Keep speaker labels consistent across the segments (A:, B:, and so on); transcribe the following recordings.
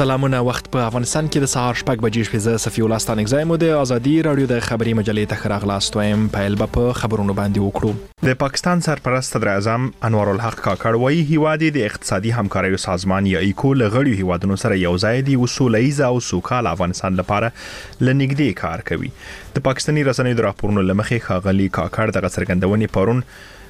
A: سلامونه. وخت په افغانستان کې د سهار 6 بجې شپې صفي الله ستانک زایم د ازادي رادیو د خبري مجلې ته راغلاست وایم پیل په خبرونو باندې وکړو. د پاکستان سرپرست صدر اعظم انور الحق کاکړ وایي هیواد د اقتصادي همکارۍ سازمان یا ایکو لغړی هیوادونو سره یو ځای دی وسولېز او سوکال افغانستان لپاره لنګدې کار کوي. د پاکستاني رسنیو د راپورونو لمخې خاغلی کاکړ د څرګندونې پرون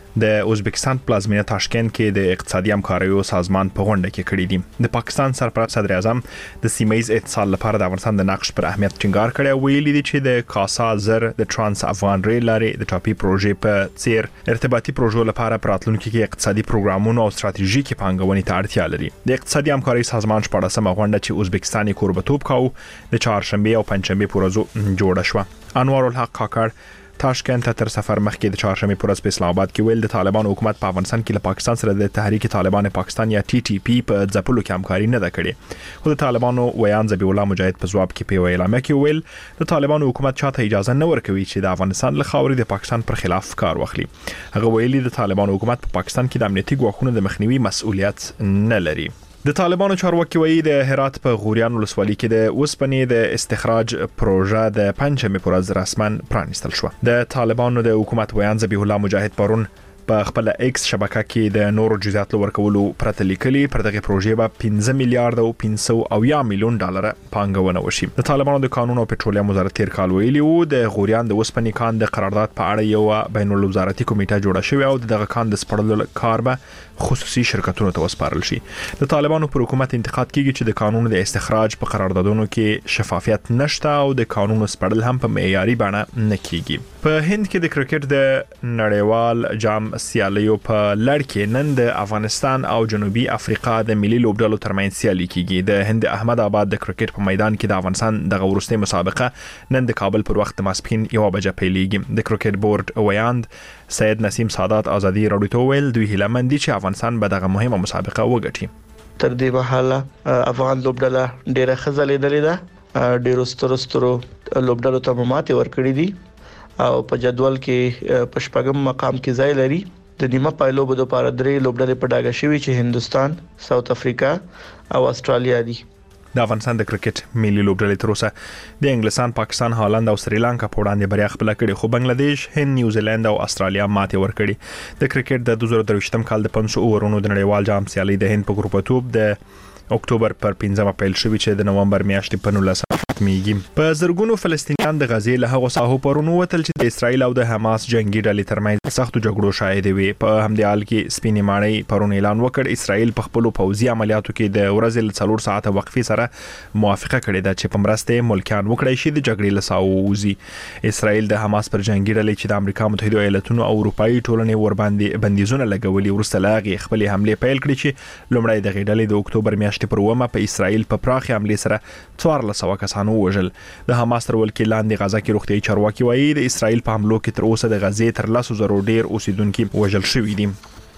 A: د ازبکستان پلازمینه تاشکند کې د اقتصادي همکاریو سازمان په غونډه کې کړی دی. د پاکستان سرپرست صدر اعظم د سیمه‌ایز اتصال لپاره د افغانستان د نقش پر اهمیت ټینګار کړی. ویلي دي چې د کاسا زر د ترانس افغان ریل لارې د ټاپي پروژې په څیر ارتباطي پروژو لپاره پراتلونکو کې اقتصادي پروګرامونو او ستراتیژیکي پانګونې ته اړتیا لري. د اقتصادي همکارۍ سازمان 14مه غونډه چې ازبکستاني کوربتوب کاوه د چهارشنبه او پنځشنبه په ورځو جوړه شوه. انور الحق کاکړ تاشکند ته تر سفر مخکې د چهارشنبه پر ورځ په اسلام آباد کې ویل د طالبان حکومت په افغانستان کې له پاکستان سره د تحریک طالبان پاکستان یا TTP په ځپلو کې همکاري نه ده کړې. خو د طالبانو ویان ذبیح الله مجاهد په ځواب کې په اعلامیه کې ویل د طالبان حکومت چاته اجازه نه ورکوي چې د افغانستان له خاورې د پاکستان پر خلاف کار واخلي. هغه ویلي د طالبان حکومت په پاکستان کې د امنیتي ګواښونو د مخنیوي مسؤلیت نه لري. د طالبانو چارواکي وایي د هرات په غوریان ولسوالۍ کې د اوسپنې د استخراج پروژه د پنځمې پر ورځ رسمن پرانیستل شو. د طالبانو د حکومت ویان ذبیح الله مجاهد پرون په خپل ایکس شبکه کې د نورو جزئیات ورکولو پرته لیکلي پر دغه پروژې به 15 میلیارډ او 500 میلیون ډالر پانګونه وشي. د طالبانو د قانون او پټرولیم وزارت تیر کال ویلي وو د غوریان د اوسپنې کان د قرارداد په اړه یو بین الوزارتي کمیټه جوړه شوې او دغه کان د سپړلو کار به خصوصي شرکتونو ته وسپارل شي. د طالبانو پر حکومت انتقاد کیږي چې د قانون د استخراج په قراردادونو کې شفافیت نشته او د قانون سپړل هم په معیاري بڼه نه کیږي. په هند کې د کرکټ د نړیوال جام سیالیو په لړ کې نن د افغانستان او جنوبي افریقا د ملي لوبډلو ترمنځ سیالي کیږي. د هند احمد آباد د کرکټ په میدان کې د افغانستان د ورستۍ مسابقه نن د کابل پر وخت ماسپښین 1 بجې پیلېږي. د کرکټ بورډ ویاند سید نسیم سادات ازادي رادیو ته ویل دوی هیله مند دي چې افغانستان به دغه مهمه مسابقه وګټي.
B: تر دې مهاله افغان لوبډله ډیره خزلې درې ده ډیرو سترو لوبډلو ته ماتې ورکړې دي او په جدول کې په شپږم مقام کې ځای لري. د نیمه پایلو بده لپاره درې لوبډلې په ډاګه شوي چې هندستان، ساوث افریقا او استرالیا دي.
A: د افغانستان د کرکټ ملي لوبډلې تر اوسه د انګلستان، پاکستان، هالند او سریلانکا په وړاندې بریا خپل کړې، خو بنگلاديش، هند، نیوزیلند او استرالیا ماتې ورکړې. د کرکټ د 2023م کال د 500 اورونو د نړیوال جام سیالي د هند په ګروپتوب د اکتوبر پر 15 پیل شوې چې د نومبر میاشتې په 19 ختمېږي. په زرګونو فلسطینیان د غزې له هغو ساحو پرونو وتل چې د اسرایل او د حماس جنگي ډلې ترمنځ سختو جګړو شاهد وي. په همدې حال کې سپینې ماڼۍ پرون اعلان وکړ اسرایل په خپل پوځي عملیاتو کې د ورځې له 4 ساعته وقفې سره موافقه کړې ده چې په مرسته ملکیان وکړي شي د جګړې له ساحو ووځي. اسرایل د حماس پر جنگي ډلې چې د امریکا متحده ایالاتونو او اروپאי ټولنې ور باندې بندیزونه لګولي ورسته لاغي خپل حمله پیل کړې چې لومړی د غډلې د اکتوبر میاشتې پر ومه په اسرایل په پراخي حمله سره 1400 کسانو وژل. د حماس تر ولکې لاندې غزا کې روغتيایي چارواکي وایي د اسرایل په حملو کې تر اوسه د غزې تر 100,000 ډیر اوسیدونکو وژل شوي دي.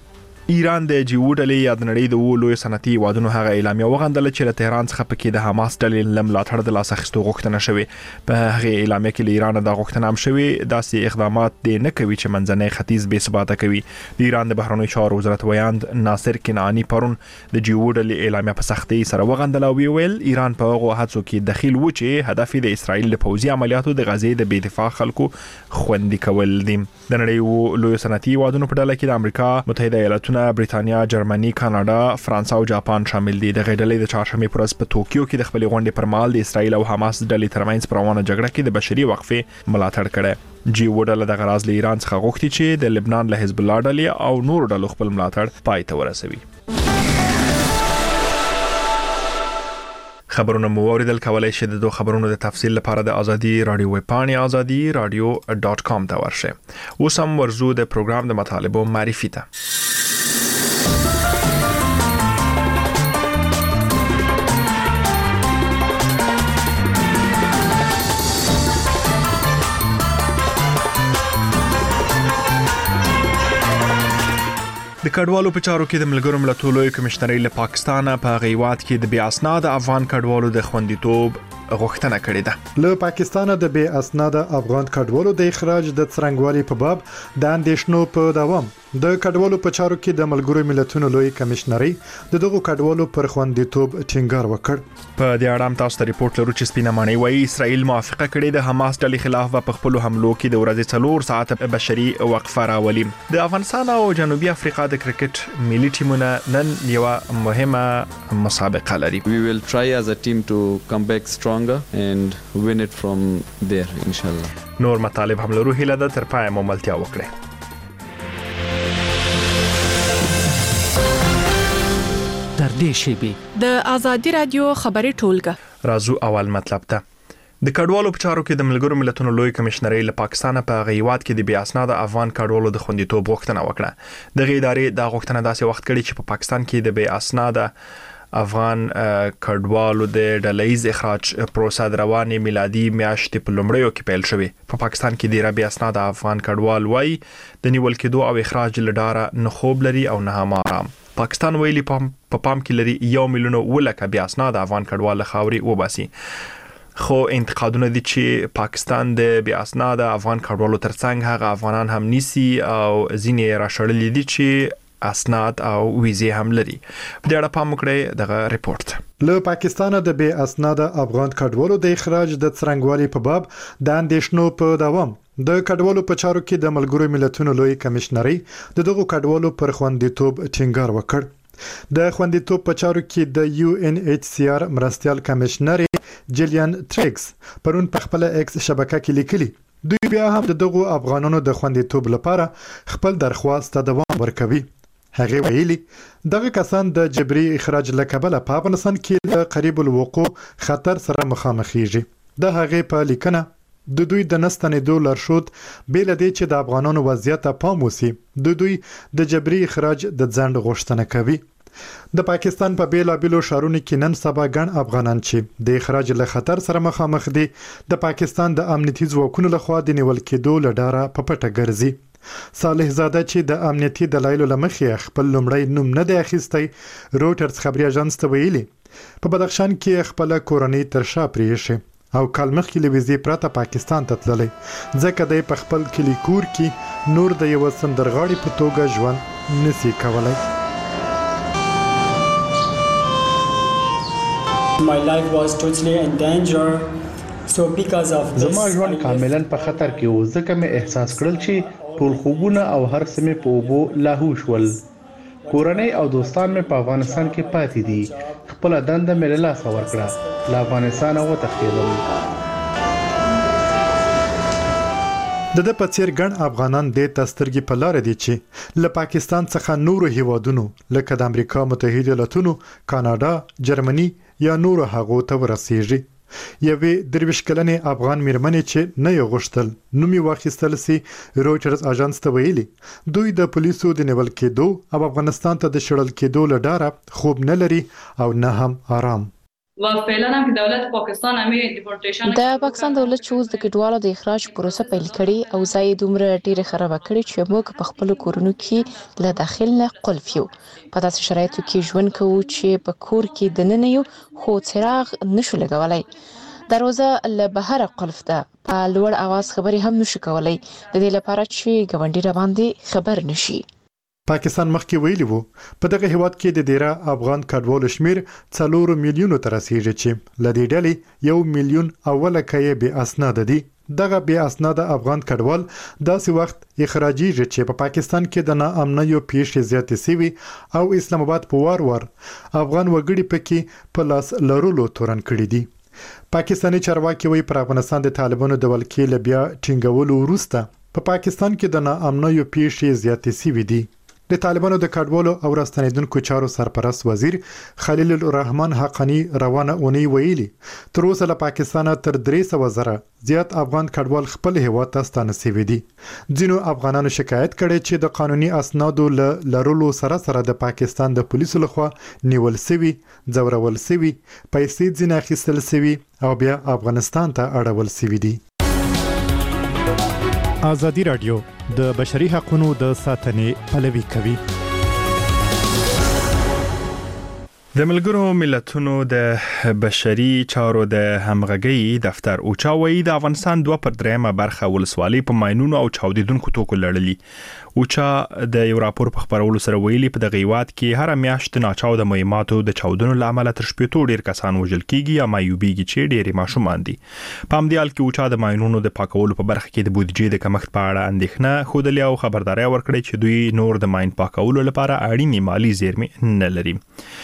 A: ایران د جیو ډلې یا د نړۍ د لوی صنعتي هیوادونو هغه اعلامیه وغندله چې له تهران څخه پکې د حماس ډلې لملاتړ د لاس اخیستو غوښتنه شوې. په هغه اعلامیه کې له ایران د غوښتنه هم شوې داسې اقدامات د نه کوي چې منځنۍ ختیځ بې ثباته کوي. د ایران د بهرنیو چارو وزارت ویاند ناصر کنعانی پرون د جیو ډلې اعلامیه په سختۍ سره وغندله او ویل ایران په هغه هڅو کې دخیل و چې هدف د اسرایل د پوځي عملیاتو د غزې د بې دفاع خلکو خوندي کول دي. د نړۍ لوی صنعتي هیوادونو په ډله کې د امریکا متحده ایالاتونه، بریتانیا، جرمني، کاناډا، فرانسه او جاپان شامل دي. د غډلې د چهارشنبه پر ورځ په توکیو کې د خپل غونډې پر مهال د اسرایل او حماس ډلې ترمنځ پر روانه جګړه کې د بشري وقفې ملاتړ کړي. جیو ډله د غراز له ایران څخه غوښتي چې د لبنان له حزب الله ډلې او نورو ډلو خپل ملاتړ پای ته ورسوي. خبرونه مو اوریدل، کولای شئ د خبرونو د تفصیل لپاره د ازادي رادیو ویب پاڼې azadi-radio.com ته ورشئ. اوس هم ورزو د پروګرام د مطالبو معرفي ته. د کډوالو په چارو کې د ملګرو ملتونو لوی کمشنري له پاکستان په غیوات کې د بې اسناد افغان کډوالو د خوندیتوب غوښتنه کړې ده.
C: له پاکستان د بې اسناد افغان کډوالو د اخراج د څرنګوالي په باب د اندېښنو په دوام د کډوالو په چارو کې د ملګرو ملتونو لوی کمشنري د دغو کډوالو پر خوندیتوب ټینګار وکړ.
A: په دې اړه تاسو ته ریپورت لرو چې سپینه مانی وایي اسرائیل موافقه کړې د حماس ډلې خلاف په خپل حملو کې د ورځې 4 ساعت بشري وقفه راولي. د افغانستان او جنوبي افریقا د کرکټ ملي ټیمونه نن یو مهمه مسابقه لري.
D: We will try as a team to come back stronger and win it from there inshallah.
A: نور مطالب هم لرو هیله ده تر پای مو ملتیا وکړي.
E: در دې شیبي
F: د ازادي رادیو خبري ټولګه
A: رازو اول مطلب ته د کډوالو په چارو کې د ملګرو ملتونو لوی کمشنري له پاکستان په غیوات کې د بیا اسناد افغان کډوالو د خوندیتوب غوښتنه وکړه. د غیدارې د غوښتنه داسې وخت کړي چې په پاکستان کې د بیا اسناد افغان کډوالو د ډلهیز اخراج پروسه روانه میلادي میاشتې په لومړیو کې پیل شوې. په پاکستان کې د بیا اسناد افغان کډوال وای د نیول کېدو او اخراج لډاره نه خوب لري او نه هم آرام. پاکستان ویلي په پام کې لري 1 میلیون ولکه بیا اسناد افغان کډوال خاوري وباسي. خو انتقادونه دي چې پاکستان د بیا اسناد افغان کډوالو ترڅنګ هغه افغانان هم نیسي او ځینې راشړلې دي چې اسناد او ویزې هم لري. په دې اړه پام وکړئ دغه ریپورت.
C: له پاکستان د بیا اسناد افغان کډوالو د اخراج د څرنګوالي په باب د اندېښنو په دوام د کډوالو په چارو کې د ملګرو ملتونو لوی کمشنري د دغو کډوالو پر خوندیتوب ټینګار وکړ. د خوندیتوب په چارو کې د UNHCR مرستيال کمشنري جیلیان ټریکس پرون په خپل ایکس شبکه کې لیکلي دوی بیا هم دغه افغانانو د خوندیتوب لپاره خپل درخواست ته دوام ورکوي. هغه ویلي دغه کسان د جبري اخراج لکبله په افغانستان کې د قریب الوقوع خطر سره مخامخېږي. د هغه په لیکنه د دوی د نستنېدو لارښود بیل دی چې د افغانانو وضعیت ته پام وسی د دوی د جبري اخراج د ځند غوښتنه کوي. د پاکستان په بیلابیلو شهرونو کې نن سبا ګڼ افغانان چې د اخراج له خطر سره مخامخ دي د پاکستان د امنیتي ځواکونو لخوا د نیول کېدو لډاره په پټه ګرځي. صالح زاده چې د امنیتي دلایلو لمخې خپل لومړی نوم نه دی اخیستی روټرز خبري اژانس ته ویلي په بدخشان کې خپل کورنۍ تر شا پریښي او کال مخکې لويزي پراته پاکستان ته تللی ځکه د په خپل کلی کور کې نور د یو سندرغاړي په توګه ژوند نسی کولای.
G: My life was totally in danger. So because of this
H: زما ژوند کاملا په خطر کې و ځکه مې احساس کړل چې ټول خوبونه او هر څه مې په اوبو لاهو شول. کورنۍ او دوستان مې په افغانستان کې پاتې دي. خپل دنده مې له لاسه ورکړه. له افغانستان وتښتېدم.
C: د په څیر ګڼ افغانان د تسترګي په لار دي چې له پاکستان څخه نورو هیوادونو لکه د امریکا متحده ایالاتونو، کاناډا، جرمني یا نورو هغو ته ورسیږي. یوې درویش کلنې افغان میرمنې چې نه یو غوښتل نومي واخیستل سي روټرز اژانس ته ویلي دوی د پولیسو د نیول کېدو او افغانستان ته د شړل کېدو لډاره خوب نه لري او نه هم آرام.
I: و فعلا هم که دولت پاکستان همې دیپورټیشن
F: د پاکستان دولت چې اوس د کډوالو د اخراج پروسه پیل کړي او ځای دومره ډیره خراب کړي چې موږ په خپل کورونو کې له داخل نه قلف یو په داسې شرایطو کې ژوند کوو چې په کور کې دننه یو خو څراغ نشو لګولای. دروازه له بهر قلف ده په لوړ اواز خبري هم نشو کولای د دې لپاره چې ګوندی را باندې خبر نشي.
C: پاکستان مخکې ویلي وو په دغه هیواد کې د ډیره افغان کډوالو شمیر 4 میلیونو ته رسیدي چې لدې ډلې 1 میلیون اوله کې به اسناد دي. دغه به اسناد افغان کډوال داسې وخت اخراجیږي چې په پاکستان کې د ناامنیو پیښې زیاتې سوي او اسلام آباد په وار افغان وګړي پکې په لاس لرلو تورن کړي دي. پاکستاني چارواکي وایي پر افغانستان د طالبانو د ولکې لبیا ټینګولو وروسته په پاکستان کې د ناامنیو پیښې زیاتې سوي دي. د طالبانو د کډوالو او راستنیدونکو چارو سرپرست وزیر خلیل الرحمن حقانی روانه اونۍ ویلي تر اوسه له پاکستان تر 300 زره زیات افغان کډوال خپل هیواد ته ستانه شوي دي. ځینو افغانانو شکایت کړي چې د قانوني اسنادو لرلو سره د پاکستان د پولیسو لخوا نیول شوي، ځورول شوي، پیسې ځینې اخیستل شوي او بیا افغانستان ته اړول شوي دي.
J: ازادي رادیو د بشري حقوقو د ساتنې پلوي کوي.
A: د ملګرو ملتونو د بشري چارو د همغږي دفتر اوچا وایي د افغانستان 2/3 برخه ولسوالۍ په ماینونو او چاودیدونکو توکو لړلې. اوچا د یو راپور په خبرولو سره ویلي په دغه هیواد کې هر میاشت ناچاو د مهماتو د چاودنو لامل تر شپېتو ډیر کسان وژل کیږي یا مایوبېږي چې ډېری ماشومان دي. په همدې حال کې اوچا د ماینونو د پاکولو په برخه کې د بودیجې د کمښت په اړه اندېښنه خوده او خبرداري ورکړې چې دوی نور د ماین پاکولو لپاره اړینې مالی زیرمې نه لري.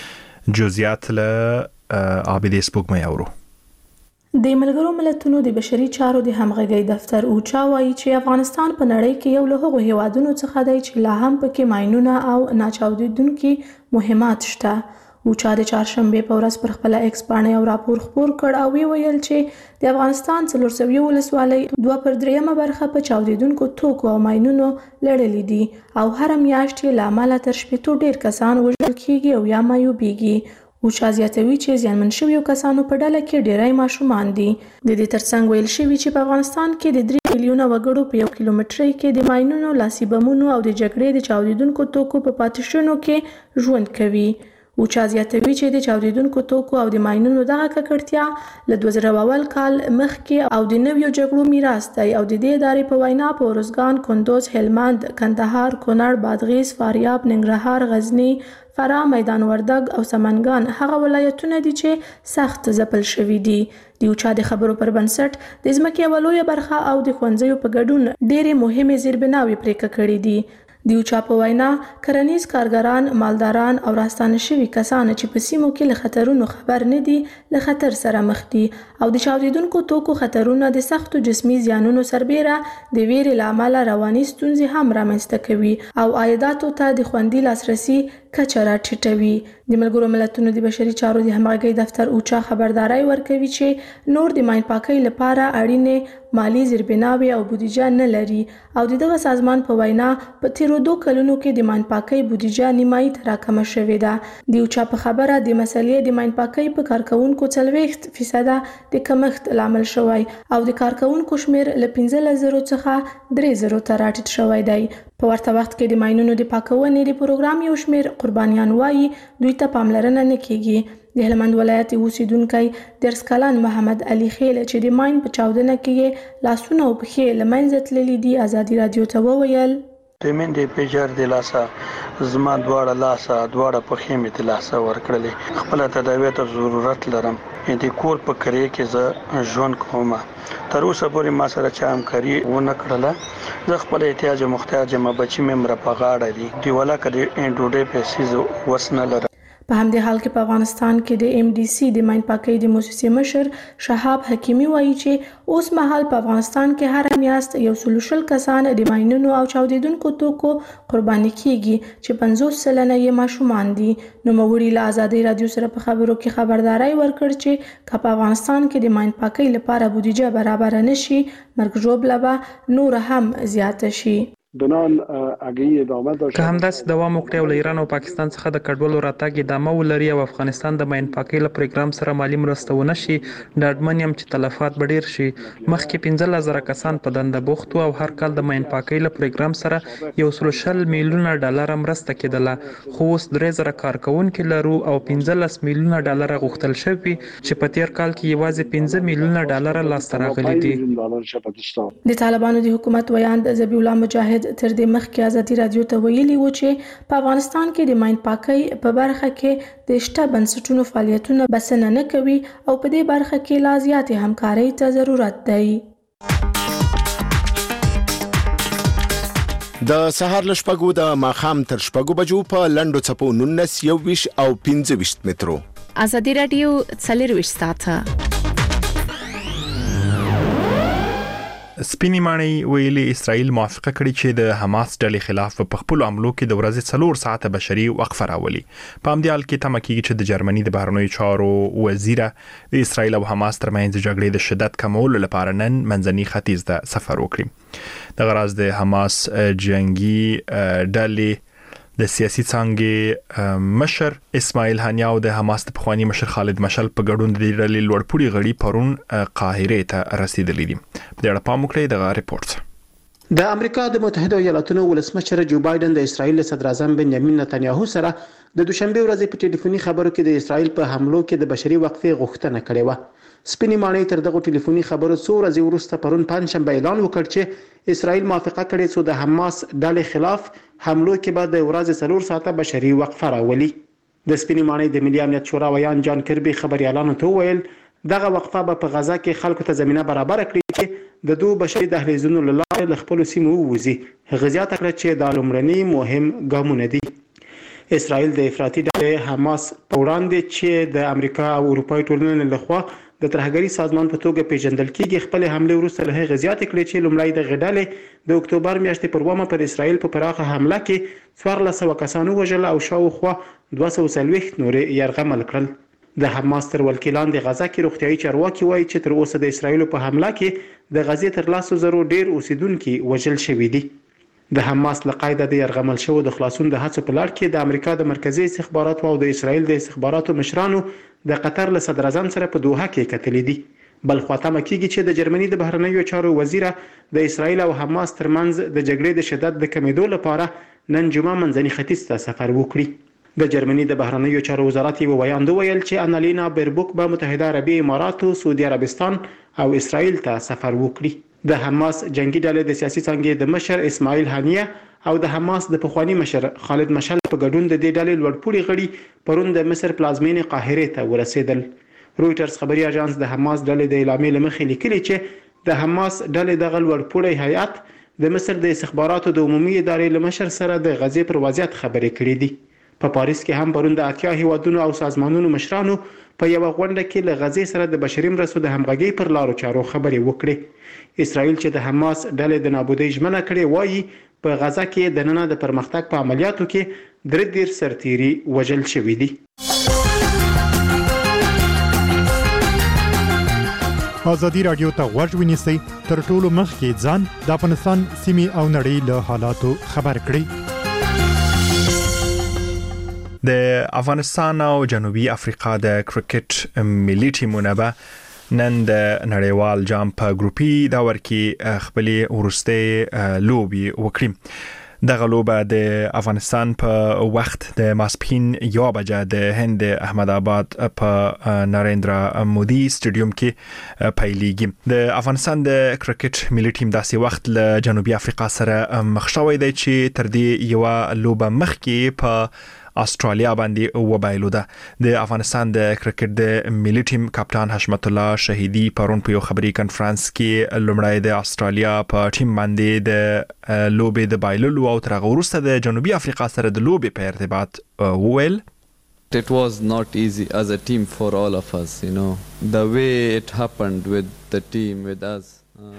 A: جزئیات له عابدې سپوږمۍ اورو.
K: د ملګرو ملتونو د بشري چارو د همغږي دفتر اوچا وایي چې افغانستان په نړۍ کې یو له هغو هیوادونو څخه دی چې لا هم پکې ماینونه او ناچاودیدونکي مهمات شته. اوچا د چهارشنبه په ورځ پر خپل ایکس باندې یو راپور خپور کړ او ویل چې د افغانستان 400 ولسوالۍ 2/3 برخه په چاودیدونکو توکو او ماینونو لړلې دي او هر میاشت یې لامل تر شپېتو ډیر کسان وژل کیږي او یا مایوبېږي. اوچا زیاتوي چې زیانمن شویو کسانو په ډله کې ډیری ماشومان دي. د دې ترڅنګ ویل شوی چې په افغانستان کې د 3 میلیونه وګړو په 1 کیلومترۍ کې د ماینونو، لاسي بمونو او د جګړې د چاودیدونکو توکو په پاتېشونو کې ژوند کوي. اوچا زیاتوي چې د چاودیدونکو توکو او د ماینونو دغه ککړتیا له 2000 کال مخکې او د نویو جګړو میراث دی او د دې ادارې په وینا په ارزګان، کندوز، هلمند، کندهار، کونړ، بادغیس، فاریاب، ننګرهار، غزنی، فراه، میدان وردګ او سمنګان هغه ولایتونه دي چې سخت ځپل شوي دي. د اوچا د خبرو پر بنسټ د ځمکې یوه لویه برخه او د ښوونځیو په ګډون ډېرې مهمې زیربناوې پرېکه کړي دي. د اوچا په وینا کرنیز کارګران، مالداران او راستانه شوي کسان چې په سیمو کې له خطرونو خبر نه دي له خطر سره مخ دي او د چاودیدونکو توکو خطرونه د سختو جسمي زیانونو سربېره د ویرې له امله رواني ستونزې هم رامنځته کوي او عایداتو ته د خوندي لاسرسي کچه راټیټوي. د ملګرو ملتونو د بشري چارو د همغږۍ دفتر اوچا خبرداري ورکوي چې نور د ماین پاکۍ لپاره اړینې مالی زیربناوې او بودیجه نه لري او دغه سازمان په وینا په تیرو 2 کلونو کې د ماین پاکۍ بودیجه نیمایي ته راکمه شوې ده. د اوچا په خبره د مسلې د ماین پاکۍ په کارکونکو 40% د کمښت لامل شوی او د کارکونکو شمیر له 15,000 څخه 3,000 ته راټیټ شوی دی. په ورته وخت کې د ماینونو د پاکونې د پروګرام یو شمیر قربانیان وایي دوی ته پاملرنه نه کیږي. د هلمند ولایت اوسیدونکی 10 کلن محمد علي خیل چې د ماین په چاودنه کې لاسونه او پښې له منځه تللي دي ازادي رادیو ته وویل
B: پیمن دی پیجر د لاسه زما دواړه لاسه دواړه پښې مې د لاسه ورکړلې. خپل تداوی ته ضرورت لرم. د کور په کړې کې زه ژوند کوم. تر اوسه پورې ما سره چا همکاري ونه کړله. زه خپل احتیاج محتاج ما بچی مې مر په غاړه دي. دی ولا کړي ډوډۍ پیسې وسنه لرم.
K: په همدې حال کې په افغانستان کې د MDC د ماین پاکۍ د موسسې مشر شهاب حکیمی وایي چې اوس مهال په افغانستان کې هر میاشت 140 کسان د ماینونو او چاودیدونکو توکو قرباني کیږي چې 50% یې ماشومان دي. نوموړي له ازادي رادیو سره په خبرو کې خبرداري ورکړ چې په افغانستان کې د ماین پاکۍ لپاره بودیجه برابر نشي مرګ ژوبله به نور هم زیاته شي.
L: که همداسې دوام وکړي او له ایران او پاکستان څخه د کډوالو راتګ ادامه ولري او افغانستان د ماین پاکۍ له پروګرام سره مالی مرسته ونه شي ډاډمن یم چې تلفات به ډیر شي. مخکې 15,000 کسان په دنده بوخت او هر کال د ماین پاکۍ له پروګرام سره 140 میلیونه ډالر مرسته کېدله خو اوس 3,000 کارکونکي لرو او 15 میلیونه ډالر غوښتل شوي چې په تیر کال کې یوازې 15 میلیونه ډالر لاسته راغلي دي.
K: د طالبانو د حکومت ویاند ذبیح الله مجاهد تر دې مخکې ازادي رادیو ته ویلي و چې په افغانستان کې د ماین پاکۍ په برخه کې د شته بنسټونو فعالیتونه بسنه نه کوي او په دې برخه کې لا زیاتې همکارۍ ته ضرورت دی.
M: د سهار له شپږو د ماښام تر شپږو بجو په لنډو څپو 19 21 او 25 مترو.
F: ازادي رادیو 24 ساعته.
A: سپینی مانی ویلي اسرائیل موافقه کړې چې د حماس ډلې خلاف په خپل عملو کې د ورځې 4 ساعته بشري وقفه راولي. په همدې حال کې تمه کېږي چې د جرمني د بهرنیو چارو وزیره د اسرائیل او حماس ترمنځ جګړې د شدت کمولو لپاره نن منځني ختیځ ته سفر وکړي. د غرض د حماس جنگي ډلې د سیاسي څانګې مشر اسماعیل هانیا او د حماس د پخوانی مشر خالد مشعل په ګډون د ډلې لوړپوړي غړي پرون قاهره ته رسیدلي دي. په دې اړه پام وکړئ دغه ریپورت.
N: د امریکا د متحده ایالاتونو ولسمشر جو بایدن د اسرایل صدر اعظم بنیامین نتنیاهو سره د دوشنبه ورځې په ټلیفوني خبرو کې د اسرایل په حملو کې د بشري وقفې غوښتنه کړې و. سپینې ماڼۍ تر دغه ټلیفوني خبرو څو ورځې وروسته پرون پنځشنبه اعلان وکړ چې اسرایل موافقه کړې چې د حماس ډلې خلاف حملو کې به د ورځې 4 ساعته بشري وقفه راولي. د سپینې ماڼۍ د ملي امنیت شورا ویان جان کربي خبريالانو ته وویل دغه وقفه به په غزا کې خلکو ته زمينه برابر کړي چې د دوه بشري دهلیزونو له لارې له خپل سیمو ووځي. غزيات کړ چې د لومړني مهم ګامونه دي. اسرائیل د افراطي ډلې حماس په وړاندې چې د امریکا او اروپای ټولنې لخوا د ترهګري سازمان په توګه پیژندل کیږي خپل حمله وروسته له هغه زیات کړي چې لومړی د غډلې د اکتوبر میاشتې پر ومه پر اسرائیل په پراخه حمله کې 1400 کسانو وژل او شاوخوا 240 نورې يرغمل کړل. د حماس تر ولکیلان د غزا کې روغتيایي چارواکي وایي چې تر اوسه د اسرایل په حمله کې د غزې تر 100,000 ډیر اوسیدونکو وژل شوي دي. د حماس له قاعده د يرغمل شو د خلاصون د هڅو په لړ کې د امریکا د مرکزی استخباراتو او د اسرایل د استخباراتو مشرانو د قطر له صدر اعظم سره په دوحه کې کتلې دي. بل خواته مکیږي چې د جرمني د بهرنیو چارو وزیر د اسرایل او حماس ترمنځ د جګړې د شدت د کمیدو لپاره نن جمعه منځني ختیځ ته سفر وکړي. د جرمني د بهرنیو چارو وزارت یو بیان ویل چې انالینا بیربوک به متحده عربی اماراتو، سعودي عربستان او اسرائیل ته سفر وکړي. د حماس جنگي ډلې د سیاسي څنګه د مشر اسماعیل هانیه او د حماس د پخوانی مشر خالد مشعل په ګډون د دې ډلې لوړپوړي غړي پرون د مصر پلازمینې قاهره ته ورسېدل. رويټرز خبري اژانس د حماس ډلې د اعلامیې لمخې لیکلي چې د حماس ډلې د لوړپوړي هیئت د مصر د استخباراتو د عمومي ادارې لمشر سره د غزې پر وضعیت خبرې کړې دي. په پاریس کې هم پرون د 80 هیوادونو او سازمانونو مشرانو په یو غونډه کې له غزې سره د بشري مرستو د همغږي پر لارو چارو خبرې وکړې. اسرائیل چې د حماس ډلې د نابودۍ ژمنه کړې وایي په غزا کې د نن د پرمختګ په عملیاتو کې 3 سرتیري وژل شوي دي.
J: ازادي رادیو ته غوږ ونیسئ تر ټولو مخکې ځان د افغانستان سیمې او نړۍ له حالاتو خبر کړئ.
A: د افغانستان او جنوبي افریقا د کرکټ ملي ټیمونه به نن د نړیوال جام په ګروپي دور کې خپل ورسته لوبي وکړي. دغه لوبه د افغانستان په وخت د ماسپښین 1 بجې د هند احمد آباد په نریندرا مودي سټیډیوم کې پیلېږي. د افغانستان د کرکټ ملي ټیم داسې وخت له جنوبي افریقا سره مخ شوی دی چې تر دې یو لوبه مخکې په استرالیا باندې وبایلو ده. د افغانستان د کرکټ د ملي ټیم کپتان حشمت الله شهیدی پرون په یو خبري کانفرنس کې لومړی د استرالیا په ټیم باندې د لوبې د بایللو او تر هغه وروسته د جنوبي افریقا سره د لوبې په ارتباط وویل.
D: It was not easy as a team for all of us, you know. The way it happened with the team, with us.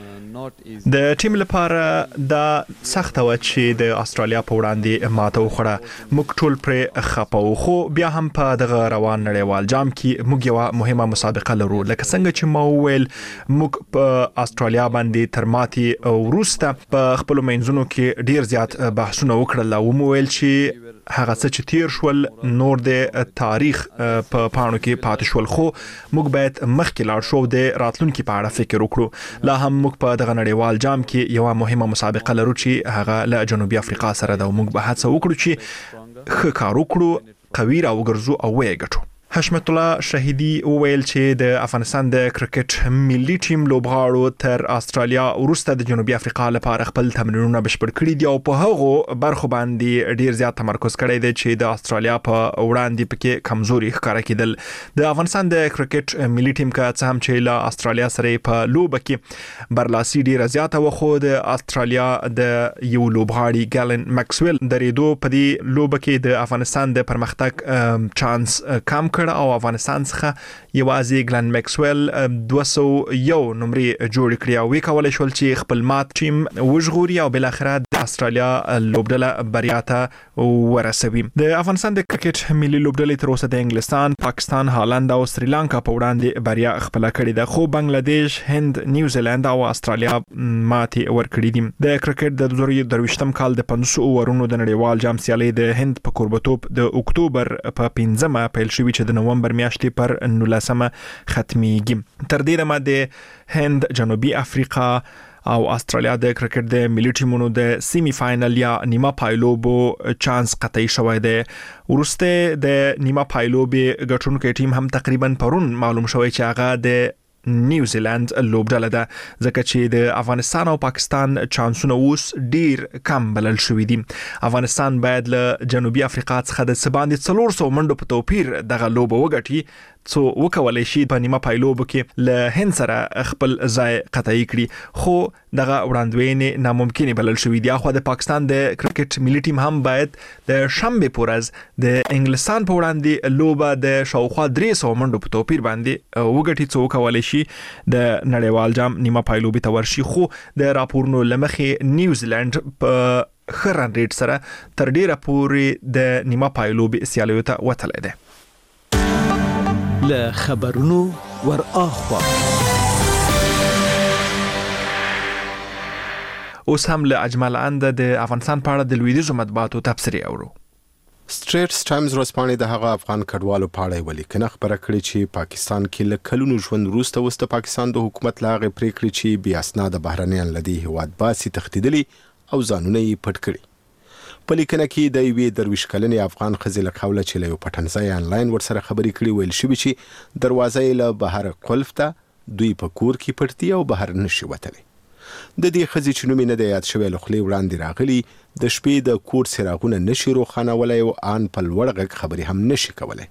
A: د ټیم لپاره دا سخت و چې د استرالیا په وړاندې ماته وخوړه. موږ ټول پر خپو خو بیا هم په دغه روان نړیوال جام کې موږ یو مهمه مسابقه لرو. لکه څنګه چې ما وویل موږ په استرالیا باندې تر ماتې وروسته په خپل منځونو کې ډیر زیات بحثونه وکړل او مو ویل چې هغه څه چې تیر شول نور د تاریخ په پاڼو کې پاتې شول خو موږ باید مخکې لاړ شو د راتلونکي په اړه فکر وکړو. لا هم موږ په دغه نړیوال جام کې یو مهمه مسابقه لرو چې هغه له جنوبي افریقا سره ده او موږ به هڅه وکړو چې ښه کار وکړو، قوي راوګرځو او ویې ګټو. حشمت الله شهیدی وویل چې د افغانستان د کرکټ ملي ټیم لوبغاړو تر استرالیا وروسته د جنوبي افریقا لپاره خپل تمرینونه بشپړ کړي دي او په هغه برخو باندې ډیر زیات تمرکز کړی دی چې د استرالیا په وړاندې پکې کمزوري ښکاره کېدل. د افغانستان د کرکټ ملي ټیم که څه هم چې له استرالیا سره په لوبه کې برلاسي ډیره زیاته و خو د استرالیا د یو لوبغاړي ګالن ماکسویل درېدو په دې لوبه کې د افغانستان د پرمختګ چانس کم او افغانستان څخه یوازې ګلن ماکسویل 201 نمرې جوړ کړې او وکولای شول چې خپل مات ټیم وژغوري او بل اخر د استرالیا لوبډله بریا ته ورسوي. د افغانستان د کرکټ ملي لوبډلې تر اوسه د انګلستان، پاکستان، هالند او سریلانکا په وړاندې بریا خپل کړې ده خو بنگلاديش، هند، نیوزیلند او استرالیا ماتې ورکړې دي. د کرکټ د 2023م کال د 500 اورونو د نړیوال جام سیالي د هند په کوربتوب د اکتوبر په 5مه پیل شوې چې د نومبر میاشتې پر 19مه ختميږي. تر دې دمه د هند، جنوبي افریقا او استرالیا د کرکټ د ملي ټیمونو د سیمی فائنل یا نیمه پایلوبو چانس قطعي شوی دی. ورسته د نیمه پایلوبي ګټونکو ټیم هم تقریبا پرون معلوم شوی چې هغه د نیوزیلند لوبډله ده، ځکه چې د افغانستان او پاکستان چانسونه اوس ډیر کم بلل شوی دي. افغانستان باید له جنوبي افریقا څخه د سباندې 400 منډو په توپیر دغه لوبه وګټي څو وکولای شي په نیمه پایلوبو کې له هند سره خپل ځای قطعي کړي، خو دغه وړاندوینې ناممکن بلل شوی دي. خو د پاکستان د کرکټ ملي ټیم هم باید د شنبه پورز د انګلستان په وړاندې لوبه د شاوخوا 300 منډو په توپیر باندې وګټي څو وکولای شي د نړیوال جام نیمه پایلوبي ته ورشي. خو د راپورونو لمخې نیوزیلند په خرن ریټ سره تر ډیره پورې د نیمه پایلوبي سیالیو ته وتلی دی.
E: له خبرونو ور اخوا
A: اوس هم له اجمل اند د افغانستان په اړه د لویدیځو مطبوعاتو تبصرې اورو.
M: سټریټس ټایمز ورځپاڼې د هغه افغان کډوالو په اړه ولیکنه خبره کړې چې پاکستان کې له کلونو ژوند وروسته پاکستان د حکومت لاغې پریکړې چې بیا اسناد بهرنیان لدی هواد باسي تختیدلی او ځانونه یې پټ کړي. په لیکنه کې د یوې درویش کلنې افغان ښځې له قوله چې له یو پټنځای آنلاین ورسره خبرې کړي ویل شوي چې دروازه یې له بهر قلف ده، دوی په کور کې پټ دي او بهر نشي وتلی. د دې ښځې چې نوم یې نه دی یاد شوی له خولې وړاندې راغلي د شپې د کور څراغونه نشي روښانولی او ان په لوړ غږ خبرې هم نشي کولی.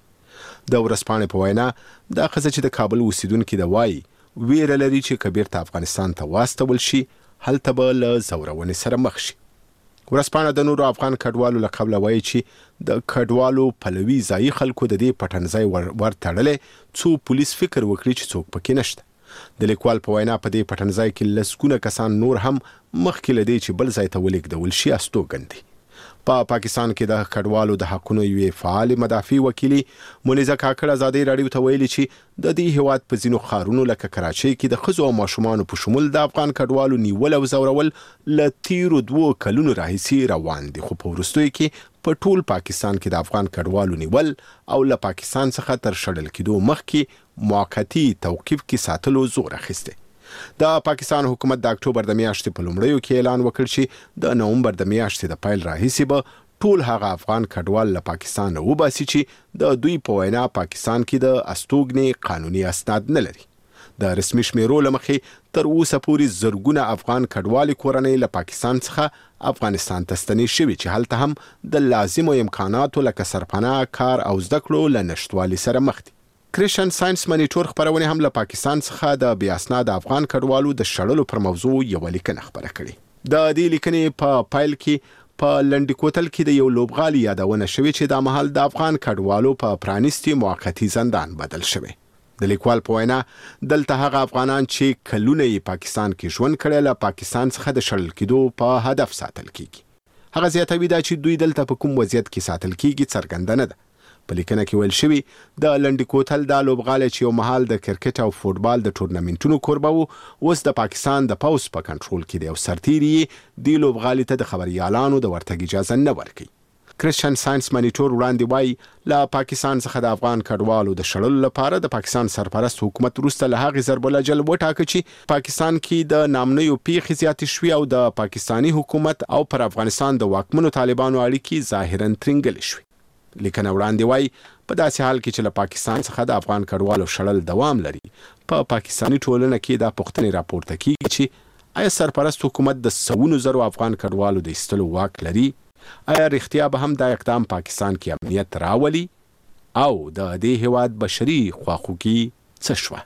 M: د ورځپاڼې په وینا دا ښځه چې د کابل اوسیدونکې ده وایي ویره لري چې که بیرته افغانستان ته واستول شي هلته به له ځورونې سره مخ شي. ورځپاڼه د نورو افغان کډوالو له قبله وایي چې د کډوالو پلوي ځایي خلکو د دې پټنځای ور تړلی څو پولیس فکر وکړي چې څوک پکې نشته. د لیکوال په وینا په دې پټنځای کې لسګونه کسان نور هم مخکې له دې چې بل ځای ته ولېږدول شي استوګن دي. په پاکستان کې د کډوالو د حقونو یوې فعال مدافع وکیلي مونیزه کاکړ ازادي راډیو ته ویلي چې د دې هیواد په ځینو ښارونو لکه کراچۍ کې د ښځو او ماشومانو په شمول د افغان کډوالو نیول او ځورول له تیرو 2 کلونو راهیسې روان دي، خو په وروستیو کې په ټول پاکستان کې د افغان کډوالو نیول او له پاکستان څخه تر شړل کېدو مخکې موقتی توقیف کې ساتلو زور اخیستی. د پاکستان حکومت د اکتوبر د میاشتې په لومړیو کې اعلان وکړ چې د نومبر د میاشتې د پیل راهیسې به ټول هغه افغان کډوال له پاکستان وباسي چې د دوی په وینا پاکستان کې د استوګنې قانوني اسناد نه لري. د رسمي شمیرو له مخې تر اوسه پورې زرګونه افغان کډوالې کورنۍ له پاکستان څخه افغانستان ته ستنې شوي چې هلته هم د لازمو امکاناتو لکه سرپناه، کار او زده کړو له نشتوالي سره مخ دي. کریشن ساينس مانیټور خبرونه هم له پاکستان څخه د بیا اسناد افغان کډوالو د شړلو پر موضوع یو لیکنه خبره کړې. د دې لیکنې په پایل کې په لنډی کوتل کې د یو لوبغالي یادونه شوې چې د مهال د افغان کډوالو په پرانیستي موقتی زندان بدل شوی. د لیکوال په وینا دلته هغه افغانان چې کلونه یې پاکستان کې ژوند کړی له پاکستان څخه د شړل کېدو په هدف ساتل کیږي. هغه زیاتوي دا چې دوی دلته په کوم وضعیت کې ساتل کیږي څرګنده نه ده. په لیکنه کې ویل شوی د لنډی کوتل د لوبغالی چې یو مهال د کرکټ او فوټبال د ټورنمنټونو کوربه وو اوس د پاکستان د پوز په کنټرول کې دی او سرتیري د لوبغالي ته د خبريالانو د ورتګ اجازه نه ورکوي. کریشن ساينس مانیټور وړاندې وایي له پاکستان څخه د افغان کډوالو د شړلو لپاره د پاکستان سرپرست حکومت وروسته له هغې ضرب العجل وټاکه چې پاکستان کې د نامنیو پیښې زیاتې شوي او د پاکستانی حکومت او پر افغانستان د واکمنو طالبانو اړیکې ظاهراً ترنګلې شوي. لیکنه وړاندې وایي په داسې حال کې چې له پاکستان څخه د افغان کډوالو شړل دوام لري په پاکستانی ټولنه کې دا پوښتنې راپورته کیږي چې آیا سرپرست حکومت د سوونو زرو افغان کډوالو د ایستلو واک لري؟ آیا رښتیا به هم دا اقدام پاکستان کې امنیت راولي او د دې هیواد بشري خواخوږي څه شوه؟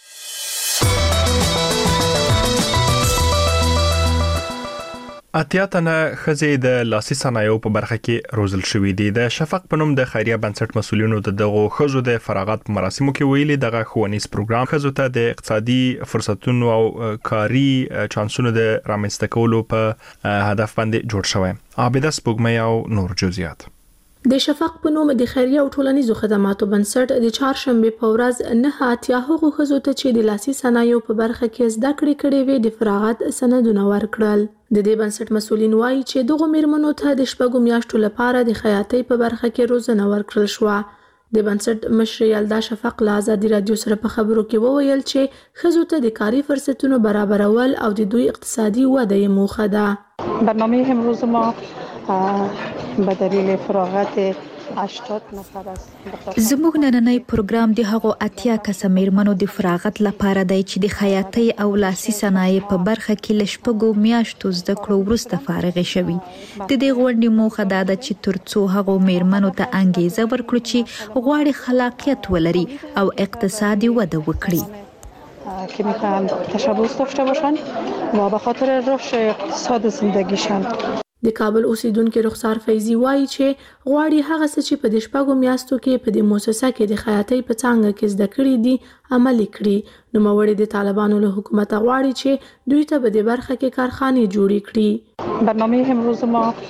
A: اتیا تنه ښځې د لاسي صنایعو په برخه کې روزل شوې دي. د شفق په نوم د خیریه بنسټ مسؤلینو د دغو ښځو د فراغت په مراسمو کې ویلي دغه ښوونیز پروګرام ښځو ته د اقتصادي فرصتونو او کاري چانسونو د رامنځته کولو په هدف باندې جوړ شوی. عابده سپوږمۍ او نور جزئیات.
K: د شفق په نوم د خیریه او ټولنیزو خدماتو بنسټ د چهارشنبه په ورځ نه اتیا هغو ښځو ته چې د لاسي صنایعو په برخه کې زده کړې کړې وې د فراغت سندونه ورکړل. د دې بنسټ مسؤلین وایي چې دغه میرمنو ته د شپږو میاشتو لپاره د خیاطۍ په برخه کې روزنه ورکړل شوه. د بنسټ مشر یلدا شفق له ازادي رادیو سره په خبرو کې وویل چې ښځو ته د کاري فرصتونو برابرول او د دوی اقتصادي وده یې موخه ده.
O: برنامه امروز ما به دلیل فراغت 80 نفر است.
P: زموږ نننۍ پروګرام د هغو 80 کسه میرمنو د فراغت لپاره دی چې د خیاطۍ او لاسي صنایع په برخه کې له شپږو میاشتو زده کړو وروسته فارغ شوي. د دې غونډې موخه دا ده چې ترڅو هغو میرمنو ته انګیزه ورکړو چې غواړي خلاقیت ولري او اقتصادي وده وکړي.
O: که میخوان تشبث داشته باشند و به خاطر رشد اقتصاد زندگیشان.
K: د کابل اوسیدونکو رخسار فیضی وایي چې غواړي هغه څه چې په د شپږو میاشتو کې په د مؤسسه کې د خیاطۍ په څانګه کې زده کړي دي عملي کړي. نوموړي د طالبانو له حکومت غواړي چې دوی ته په دې برخه کې کارخانې جوړې کړي.
O: برنامه امروز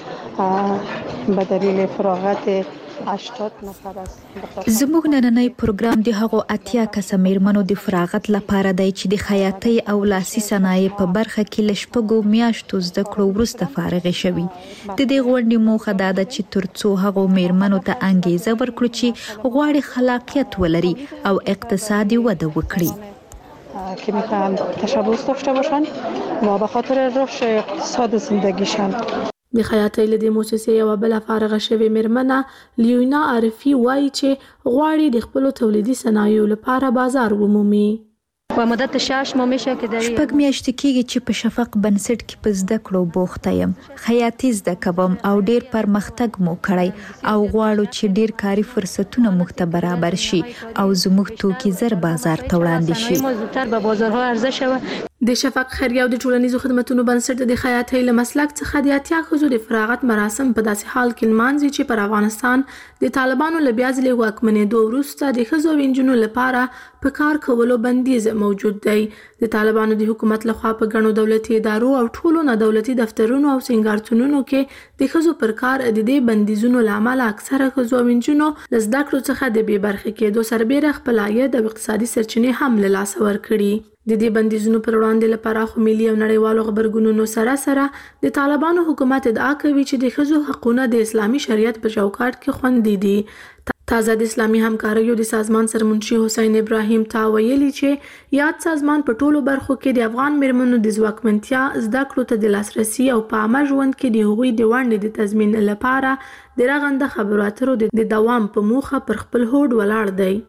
O: ما به دلیل فراغت 80 نفر است.
P: زموږ نننۍ پروګرام د هغو 80 کسه میرمنو د فراغت لپاره دی چې د خیاطۍ او لاسي صنایع په برخه کې له شپږو میاشتو زده کړو وروسته فارغ شوي. د دې غونډې موخه دا ده چې ترڅو هغو میرمنو ته انګیزه ورکړو چې غواړي خلاقیت ولري او اقتصادي وده وکړي.
O: که میخوان تشبث داشته باشند و به خاطر رشد اقتصاد زندگیشان.
K: د خیاطۍ له دې مؤسسې یوه بله فارغه شوې میرمنه لیونا عارفي وایي چې غواړي د خپلو تولیدي صنایعو لپاره بازار ومومي.
Q: و مدت 6 ماه میشه که در
P: شپږ میاشتې کېږي چې په شفق بنسټ کې په زده کړو بوخته یم. خیاطي زده کوم او ډیر پرمختګ مو کړی او غواړو چې ډیر کاري فرصتونه موږ ته برابر شي او زموږ توکي زر بازار ته وړاندې شي.
Q: زودتر به بازارها عرضه شود.
K: د شفق خیریه او د ټولنیزو خدماتو بنسټ د خیاطۍ له مسلک څخه د 80 ښځو د فراغت مراسم په داسې حال کې لمانځي چې پر افغانستان د طالبانو له بیا ځلې واکمنېدو وروسته د ښځو او نجونو لپاره په کار کولو بندیز موجود دی. د طالبانو د حکومت لخوا په ګڼو دولتي ادارو او ټولو نه دولتي دفترونو او سینګارتونونو کې د ښځو پر کار د دې بندیزونو له امله اکثره ښځو او نجونو له زده کړو څخه د بې برخې کېدو سربیره خپل عاید او اقتصادي سرچینې هم له لاسه ورکړي. د دې بندیزونو پر وړاندې لپاره خو ملي او نړیوالو غبرګونونو سره د طالبانو حکومت ادعا کوي چې د ښځو حقونه د اسلامي شریعت په چوکاټ کې خوندي دي. تازه د اسلامي همکاریو د سازمان سرمنشي حسین ابراهیم تا ویلي چې یاد سازمان په ټولو برخو کې د افغان میرمنو د ځواکمنتیا زده کړو ته د لاسرسي او په عامه ژوند کې د هغوی د ونډې د تضمین لپاره د رغنده خبرو اترو د دوام په موخه پر خپل هوډ ولاړ دی.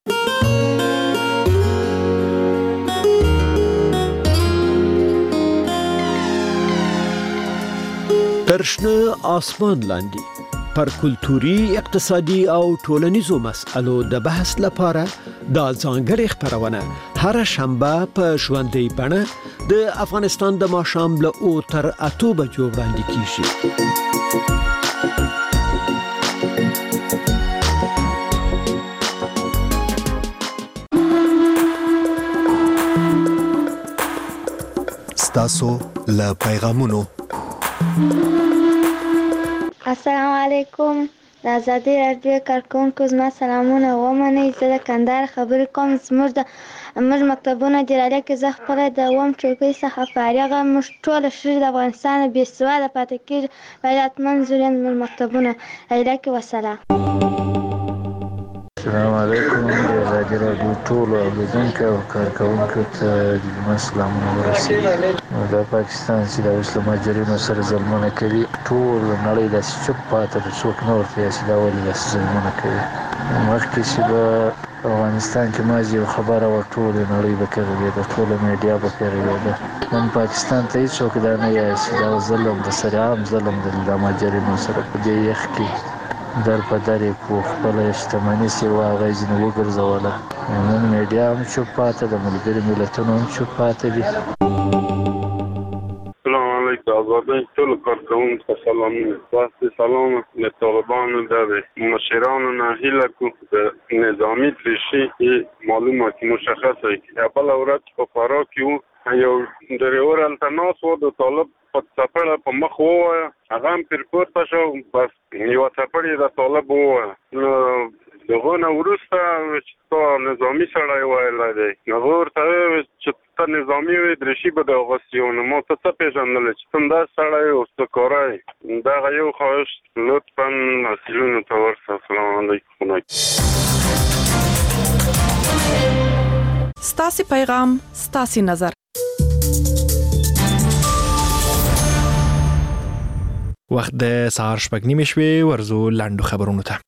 E: ترشنه آسمان لاندې پر کلتوري، اقتصادي او ټولنیزو مسألو د بحث لپاره دا ځانګړې خپرونه هر شنبه په ژوندۍ بڼه د افغانستان د ماښام له 8 تر 8 بجو وړاندې کیږي.
R: ستاسو له پیغامونو.
S: السلام علیکم. د ازادي رادیو کارکونکو زما سلامونه ومنئ. زه د کندهار خبرې کوم. زموږ مکتبونه د رالۍ کې زه خپله د اووم ټولګي څخه فارغه. موږ ټوله ښځې د افغانستان بې سواده پاتې کېږي. غیرتمند زوریان زموږ مکتبونه. ایله کې وسلام.
T: السلام علیکم. د ازادي راډیو ټولو اورېدونکو او کارکوونکو ته د جمعې سلامونه ورسوي. د پاکستان چې د اوس له مهاجرینو سره ظلمونه کوي، ټول نړۍ داسې چوپ پاتې ده، څوک نه ورته وایي چې دا ولې داسې ظلمونه کوي. مخکې چې به افغانستان کې مازې یو خبره وه، ټولې نړۍ به کې غږېده، ټوله میډیا به کې غږېده. نن پاکستان ته هېڅوک دا نه وایي چې دا ظلم د سرعام ظلم دی د مهاجرینو سره. په دې یخ کې در په در یې کړو، خپله شتمني چې وه هغه یې ځینې وګرځوله. نن میډیا هم چوپ پاتې ده، ملګري ملتونه هم چوپ پاتې دي.
U: السلام علیکم. آزادۍ ټولو کارکوونکو ته سلامونه. تاسو سلام له طالبانو د مشرانو نه هیله کوو د نظامي تریشي معلومه چې مشخصه وي. بله ورځ په فراه کې وو، یو ډریور هلته ناست و، د طالب په څپړه په مخ ووایه، هغه هم پرې پورته شو، بس یوه څپړه یې د طالب ووایه. نو د هغو نه وروسته چې تا نظامي سړی ویلی دی، هغه ورته وویل چې ته نظامي وې دریشي به دې اغوستې وو. نو ما ته څه پېژندلی چې ته همداسې سړی یې استکاره یې. دغه یو خواهش لطفا مسؤلینو ته ورسه. السلام علیکم.
G: ستاسو پیغام، ستاسو نظر.
A: وخت د سهار 6:30 شوي ورزو لاندو خبرونو ته.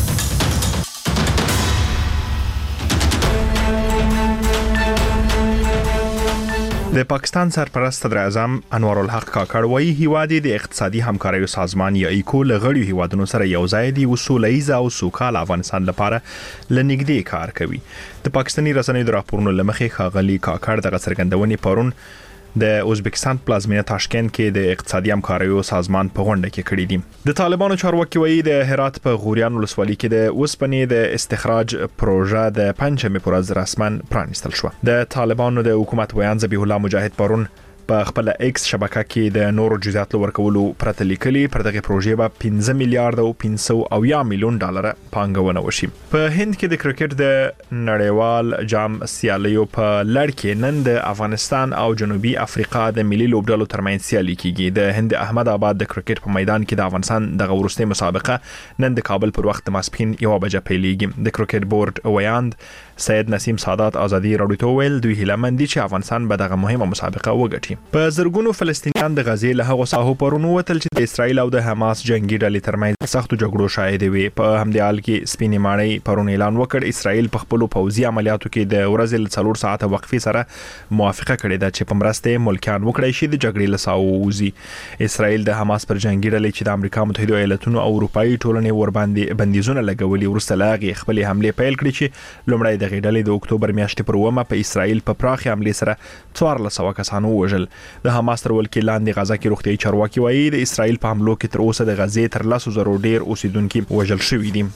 A: د پاکستان سرپرست صدر اعظم انوار الحق کاکړ وایي هیواد د اقتصادي همکاریو سازمان یا ایکو له غړیو هیوادونو سره یو ځای دی وسوله‌ییز او سوکاله افغانستان لپاره لنګدې کار کوي. د پاکستاني رسنیو د راپورونو لمخې ښاغلي کاکړ د څرګندونې پرون د ازبکستان پلازمینه تاشکند کې د اقتصادي همکاریو سازمان په غونډه کې کړی دي. د طالبانو چارواکي وایي د هرات په غوریان ولسوالۍ کې د اوسپنې د استخراج پروژه د پنځمې پر ورځ رسماً پرانیستل شو. د طالبانو د حکومت ویان ذبیح الله مجاهد پرون په خپل ایکس شبکه کې د نورو جزئیات ورکولو پرته لیکلي پر دغه پروژې به 15 میلیارډ او 500 میلیون ډالر پانګونه وشي. په هند کې د کرکټ د نړیوال جام سیالیو په لړ کې نن د افغانستان او جنوبي افریقا د ملي لوبډلو ترمنځ سیالي کیږي. د هند احمد آباد د کرکټ په میدان کې د افغانستان د ورستۍ مسابقه نن د کابل پر وخت ماسپښین 1 بجې پیلېږي. د کرکټ بورډ ویاند سید نسیم سادات ازادي راډیو ته ویل دوی هیله مند دي چې افغانستان به دغه مهمه مسابقه وګټي. په زرګونو فلسطینیان د غزې له هغو ساحو پرونو وتل چې د اسرایل او د حماس جنگي ډلې ترمنځ سختو جګړو شاهد وي. په همدې حال کې سپینې ماڼۍ پرون اعلان وکړ اسرایل په خپل پوځي عملیاتو کې د ورځې له 4 ساعته وقفې سره موافقه کړې ده چې په مرسته ملکیان وکړي شي د جګړې له ساحو وځي. اسرایل د حماس پر جنگي ډلې چې د امریکا متحده ایالاتونو او اروپאי ټولنې ور باندې بندیزونه لګولي ورسته لاغي خپل حمله پیل کړې چې لومړی د غډلې د اکتوبر میاشتې پر 1 په اسرایل په پراخي حمله سره 1400 کسانو وژل. د حماس تر ولکې لاندې غزا کې روغتي چارواکي وایي د اسرایل په حملو کې تر اوسه د غزې تر 100,000 ډیر اوسیدونکو وژل شوي دي.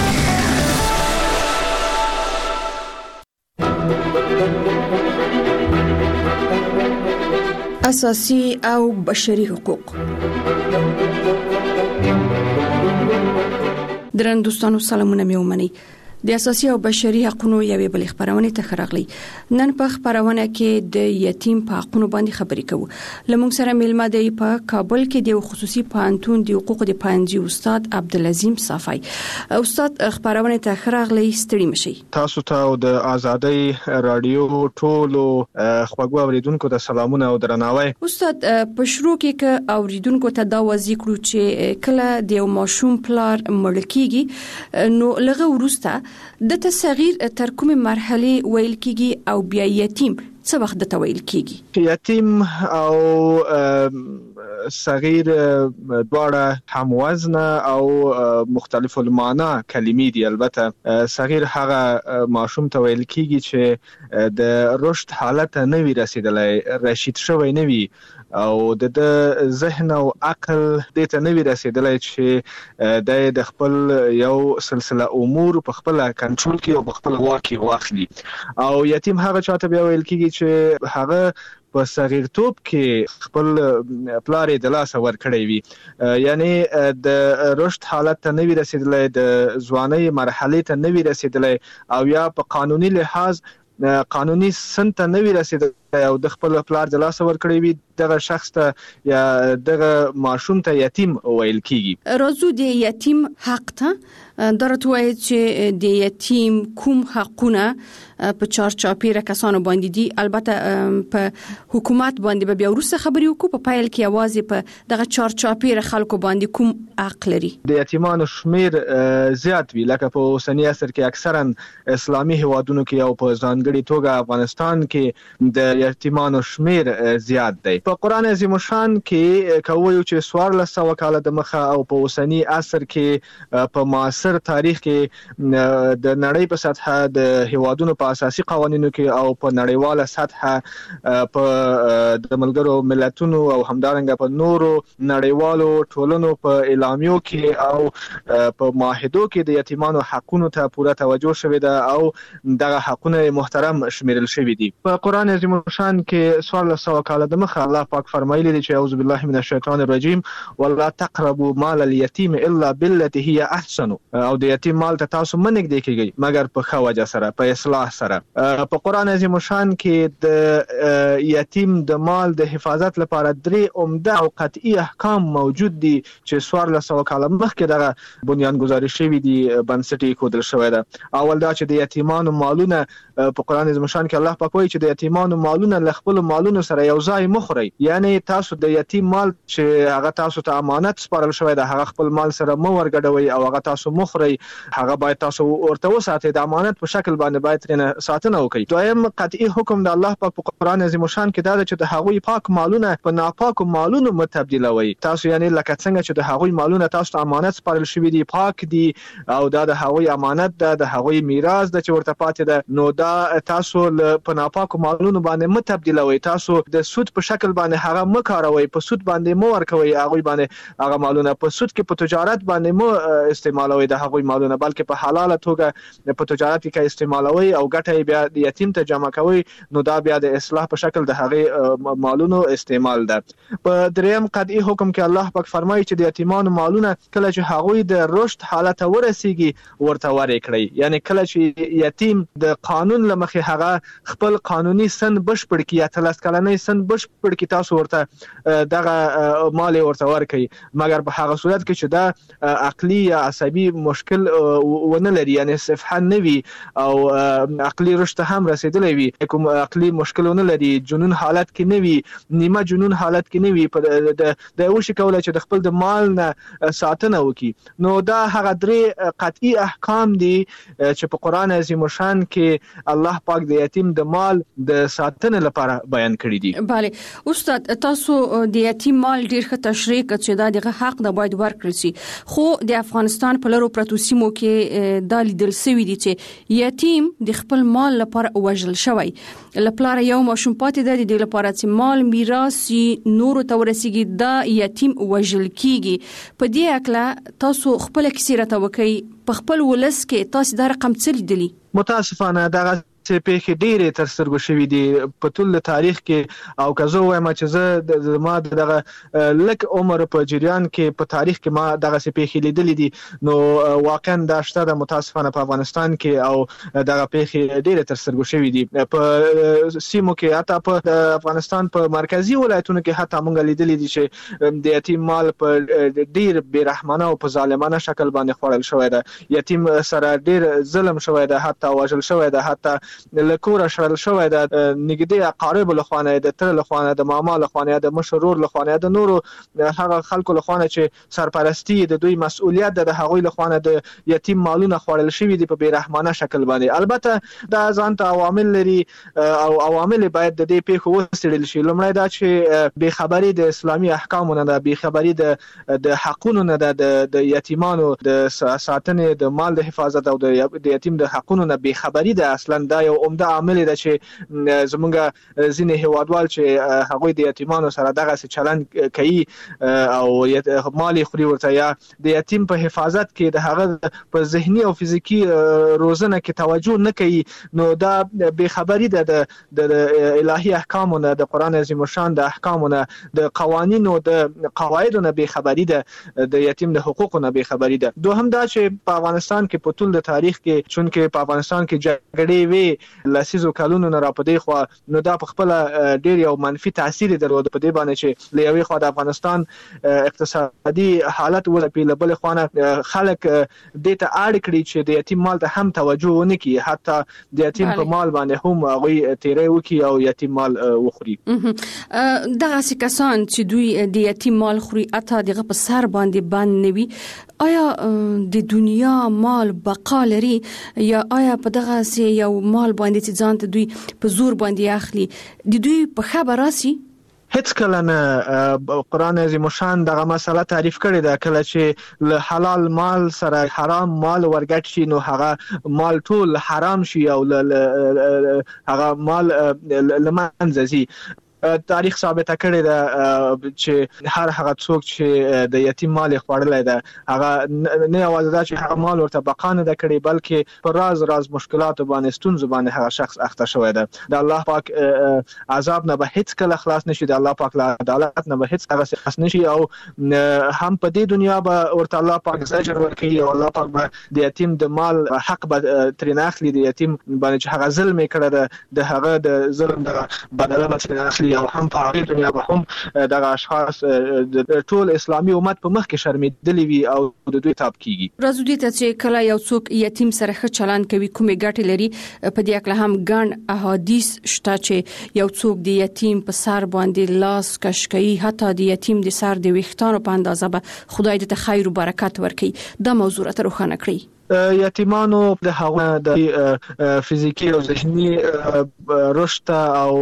G: اساسي او بشري حقوق. درن دوستانو سلامونه مې ومنئ. د اساسي او بشري حقوقو یوې بل خبرونه ته خراغلي. نن په خبرونه کې د یتیم په حقوقو باندې خبرې کوو. لمونږ سره ملما دی په کابل کې د خصوصي پانتون د حقوقو د پانځي استاد عبدالعظیم صافی. استاد خبرونه ته خراغلي ستړي مشي.
V: تاسو ته د ازادۍ رادیو ټولو خواږه اوریدونکو ته سلامونه او درناوی.
G: استاد په شروع کې ک اوریدونکو ته دا وځي کړو چې کله د یو ماشوم پلار مړ کیږي نو لغه ورسته د تصغیر تر کومه مرحله ویل کیږي او بیا یتیم څه وخت د تویل کیږي؟
V: یتیم او صغیر دواړه هم وزن او مختلف المعنا کلمې دي. البته صغیر هغه ماشوم ته ویل کیږي چې د رشد حالت نه وی رسیدلای، رشید شوی نه وی او د ذهن او عقل د ته نه وی رسیدلای چې د خپل یو سلسله امور په خپل کنټرول کې او په خپل واکي واخلي. او یتیم هغه چاته بیا ویل کیږي چې هغه په صغیرتوب کې خپل پلار د لاس ور کړی وي، یعنی د رشد حالت ته نه وی رسیدلای، د ځوانۍ مرحله ته نه وی رسیدلای او یا په قانوني لحاظ قانوني سنت نه وی رسیدلای او د خپل پلار د لاس ور کړی وي، دغه شخص ته یا دغه ماشوم ته یتیم ویل کیږي.
G: راځو د یتیم حق ته درته وایي چې د یتیم کوم حقونه په چارچاپیره کسانو باندې دي. البته په حکومت باندې به بیا ورسره خبرې وکړو. په پایل کې आवाज په دغه چارچاپیره خلکو باندې کوم حق لري.
V: د یتیمانو شمیر زیات وی، لکه په اوسنی عصر کې اکثرا اسلامي هیوادونو کې او په ځانګړي توګه افغانستان کې د یتیمانو شمیر زیات دی. په قران عظیم شان کې کوي چې 1400 کاله د مخه او په اوسنی عصر کې په معاصر تاریخ کې د نړۍ په سطح د هیوادونو په اساسي قوانینو کې او په نړیواله سطح په د ملګرو ملتونو او همدارنګه په نورو نړیوالو ټولنو په اعلامیو کې او په معاهدو کې د یتیمانو حقوقو ته پوره توجه شوې ده او دغه حقوقونه محترم شمیرل شوې دي. په قران عظیم مشان کې 1400 کال د مخه الله پاک فرمایلی دی چې اعوذ بالله من الشیطان الرجیم ولا تقربوا مال اليتيم الا بالتي هي احسن او د یتیم مال ته تاسو منګ دی کیږي مګر په ښه وجه سره په اصلاح سره. په قران عظیم شان کې د یتیم د مال د حفاظت لپاره 3 عمده او قطعي احکام موجود دي چې 1400 کال مخکې دغه بنیانګذاري شوی دي بنسټي کودل شوی ده. اول دا چې د یتیمانو مالونه په قران عظیم شان کې الله پاک وایي چې د یتیمانو مالونه ل خپل مالونو سره یو ځای مخوري، یعنی تاسو د یتیم مال چې هغه تاسو ته امانت سپارل شوی ده هغه خپل مال سره مو ورګډوي او هغه تاسو مخوري، هغه باید تاسو ورته وساتئ، د امانت په شکل باندې باید ترنه ساتنه وکړئ. دویم قطعي حکم د الله پاک په قران عظیم شان کې دا چې د هغوی پاک مالونه په ناپاکو مالونو متبدلوي. تاسو یعنی لکه څنګه چې د هغوی مالونه تاسو ته امانت سپارل شوی دي پاک دي او دا د هغوی امانت ده، د هغوی میراث ده چې ورته پاتې ده، نو دا تاسو په ناپاکو مالونو باندې متبدلوي. تاسو د سود په شکل باندې هغه مکاروي، په سود باندې مو ورکوي هغه باندې هغه مالونه، په سود کې په تجارت باندې مو استعمالوي د هغه مالونه، بلکې په حلاله توګه په تجارت کې استعمالوي او ګټه بیا د یتیم ته جمع کوي، نو دا بیا د اصلاح په شکل د هغه مالونو استعمال ده. په دریم قطعي حکم کې الله پاک فرمایي چې د یتیمانو مالونه کله چې هغه د رشد حالت ورسیږي ورته ورکړي، یعنی کله چې یتیم د قانون لمخې هغه خپل قانوني سن بشپړ کی یا 13 کلنۍ سن بشپړ کی تاسو ورته دغه مال ورته ورکړي، مګر په هغه صورت کې چې دا عقلي یا عصبي مشکل ونه لري، یعنی صفحه نوي او عقلي رشد هم رسیدلی وي، کوم عقلي مشکل ونه لري، جنون حالت کې نوي، نیمه جنون حالت کې نوي، د وشي کوله چې د خپل د مال نه ساتنه وکړي، نو دا هغه 3 قطعي احکام دي چې په قران عظیم شان کې الله پاک د یتیم د مال د ساتنې لپاره بیان کړی دي.
G: bale استاد تاسو د یتیم مال ډیر ښه تشریح کړئ چې دا دغه حق د باید ورکړل شي، خو د افغانستان په لرو پرتو سیمو کې د لیدل سوي دي چې یتیم د خپل مال لپاره وژل شوی، لپاره یو ماشوم پاتې د لپاره چې مال میراث نور ته ورسیږي دا یتیم وژل کیږي. په دې اکله تاسو خپل کیسه راته وکړئ، په خپل ولس کې تاسو دا رقم څه لیدلی؟
V: متاسفانه دغه چې پیښې ډېرې تر سترګو شوي دي په ټول تاریخ کې، او که زه وایم چې زه ما دغه لک عمر په جریان کې په تاریخ کې ما دغه پیښې لیدلې دي، نو واقعا دا شته د متاسفانه په افغانستان کې او دغه پیښې ډېرې تر سترګو شوي دي. په سیمو کې حتی په افغانستان په مرکزی ولایتونو کې حتی موږ لیدلې دي چې د یتیم مال په ډېر بیرحمانه او په ظالمانه شکل باندې خوړل شوی ده، یتیم سره ډېر ظلم شوی ده، حتی وژل شوی ده، حتی لکور شړل شوی ده، نږدې اقارب له خوانه، د تر له خوانه، د ماما له خوانه، د مشرور له خوانه، د نورو هغه خلکو له خوانه چې سرپرستی د دوی مسؤلیت ده، د هغوی له خوانه د یتیم مالونه خوړل شوی دي په بیرحمانه شکل باندې. البته دا ځان ته عوامل لري او عوامل باید د دې پیښو وڅېړل شي. لومړی دا چې بې خبري د اسلامي احکامو نه ده، بې خبري د حقونو نه ده، د یتیمانو د ساتنې د مال د حفاظت او د یتیم د حقونو نه بې خبري ده. اصلا دا یو عمده عامل دی چې زمونږ ځینې هیوادوال چې هغوی د یتیمانو سره دغه چلند کوي او مال خوري ورته، یا د یتیم په حفاظت کې د هغه په ذهني او فزیکی روزنه کې توجه نه کوي، نو دا بې خبري ده د الهي احکامو نه، د قران عظیم شان د احکامو نه، د قوانینو د قواعدو نه بې خبري ده، د یتیم د حقوقو نه بې خبري ده. دوهم دا چې په افغانستان کې په ټول د تاریخ کې چونکه په افغانستان کې جګړې وي لسیزو کلونو نه را پدې خو، نو دا په خپل ډېر یو منفي تاثیر درلود په دې باندې چې له یوې خوا د افغانستان اقتصادي حالت ولې له بلې خوا خلک دې ته اړ کړي چې د یتیم مال ته هم توجه ونه کړي، حتی د یتیم په مال باندې هم هغوی تیری وکړي او یتیم مال وخوري.
G: دغسې کسان چې دوی د یتیم مال خوري اته دغه په سر باندې بند نه وي، آیا د دنیا مال بقا لري یا آیا په دغه یو مال باندې چې ځان ته دوی په زور باندې اخلي د دوی په خبر راسي؟
V: هیڅ کله نه. قران عظیم شان دغه مسله تعریف کړې ده، کله چې له حلال مال سره حرام مال ورګډ شي نو هغه مال ټول حرام شي او هغه مال لمنځه ځي. تاریخ ثابت کړی دا چې هغه څوک چې د یتیم مال خوړلای دا هغه نه یوازې دا چې هغه مال ورته بقانه د کړی بلکې پر راز مشکلات باندې ستونزې باندې هغه شخص اخته شوی دی د الله پاک عذاب نه به هیڅ کله خلاص نشي د الله پاک له عدالت نه به هیڅ کله خلاص نشي او هم په دې دنیا به ورته الله پاک زجر ورکوي او الله پاک به د یتیم د مال حق به ترې اخلي د یتیم باندې چې هغه ظلم کړی د هغه د ظلم د بدله به ترې اخلي او هم په هغه دنیا به هم دغه اشخاص د ټول اسلامي امت په مخ کې شرمېدلي وي او د دوی تاب کیږي
G: راځو دې ته چې کله یو څوک یتیم سره ښه چلند کوي کومې ګټې لري په دې اړه هم ګڼ احادیث شته چې یو څوک د یتیم په سر باندې لاس کش کوي حتی د یتیم د سر د ویښتانو په اندازه به خدای دې ته خیر او برکت ورکړي دا موضوع راته روښانه کړئ
V: یتیمانو د هغه د فزیکی او ذهني رشد او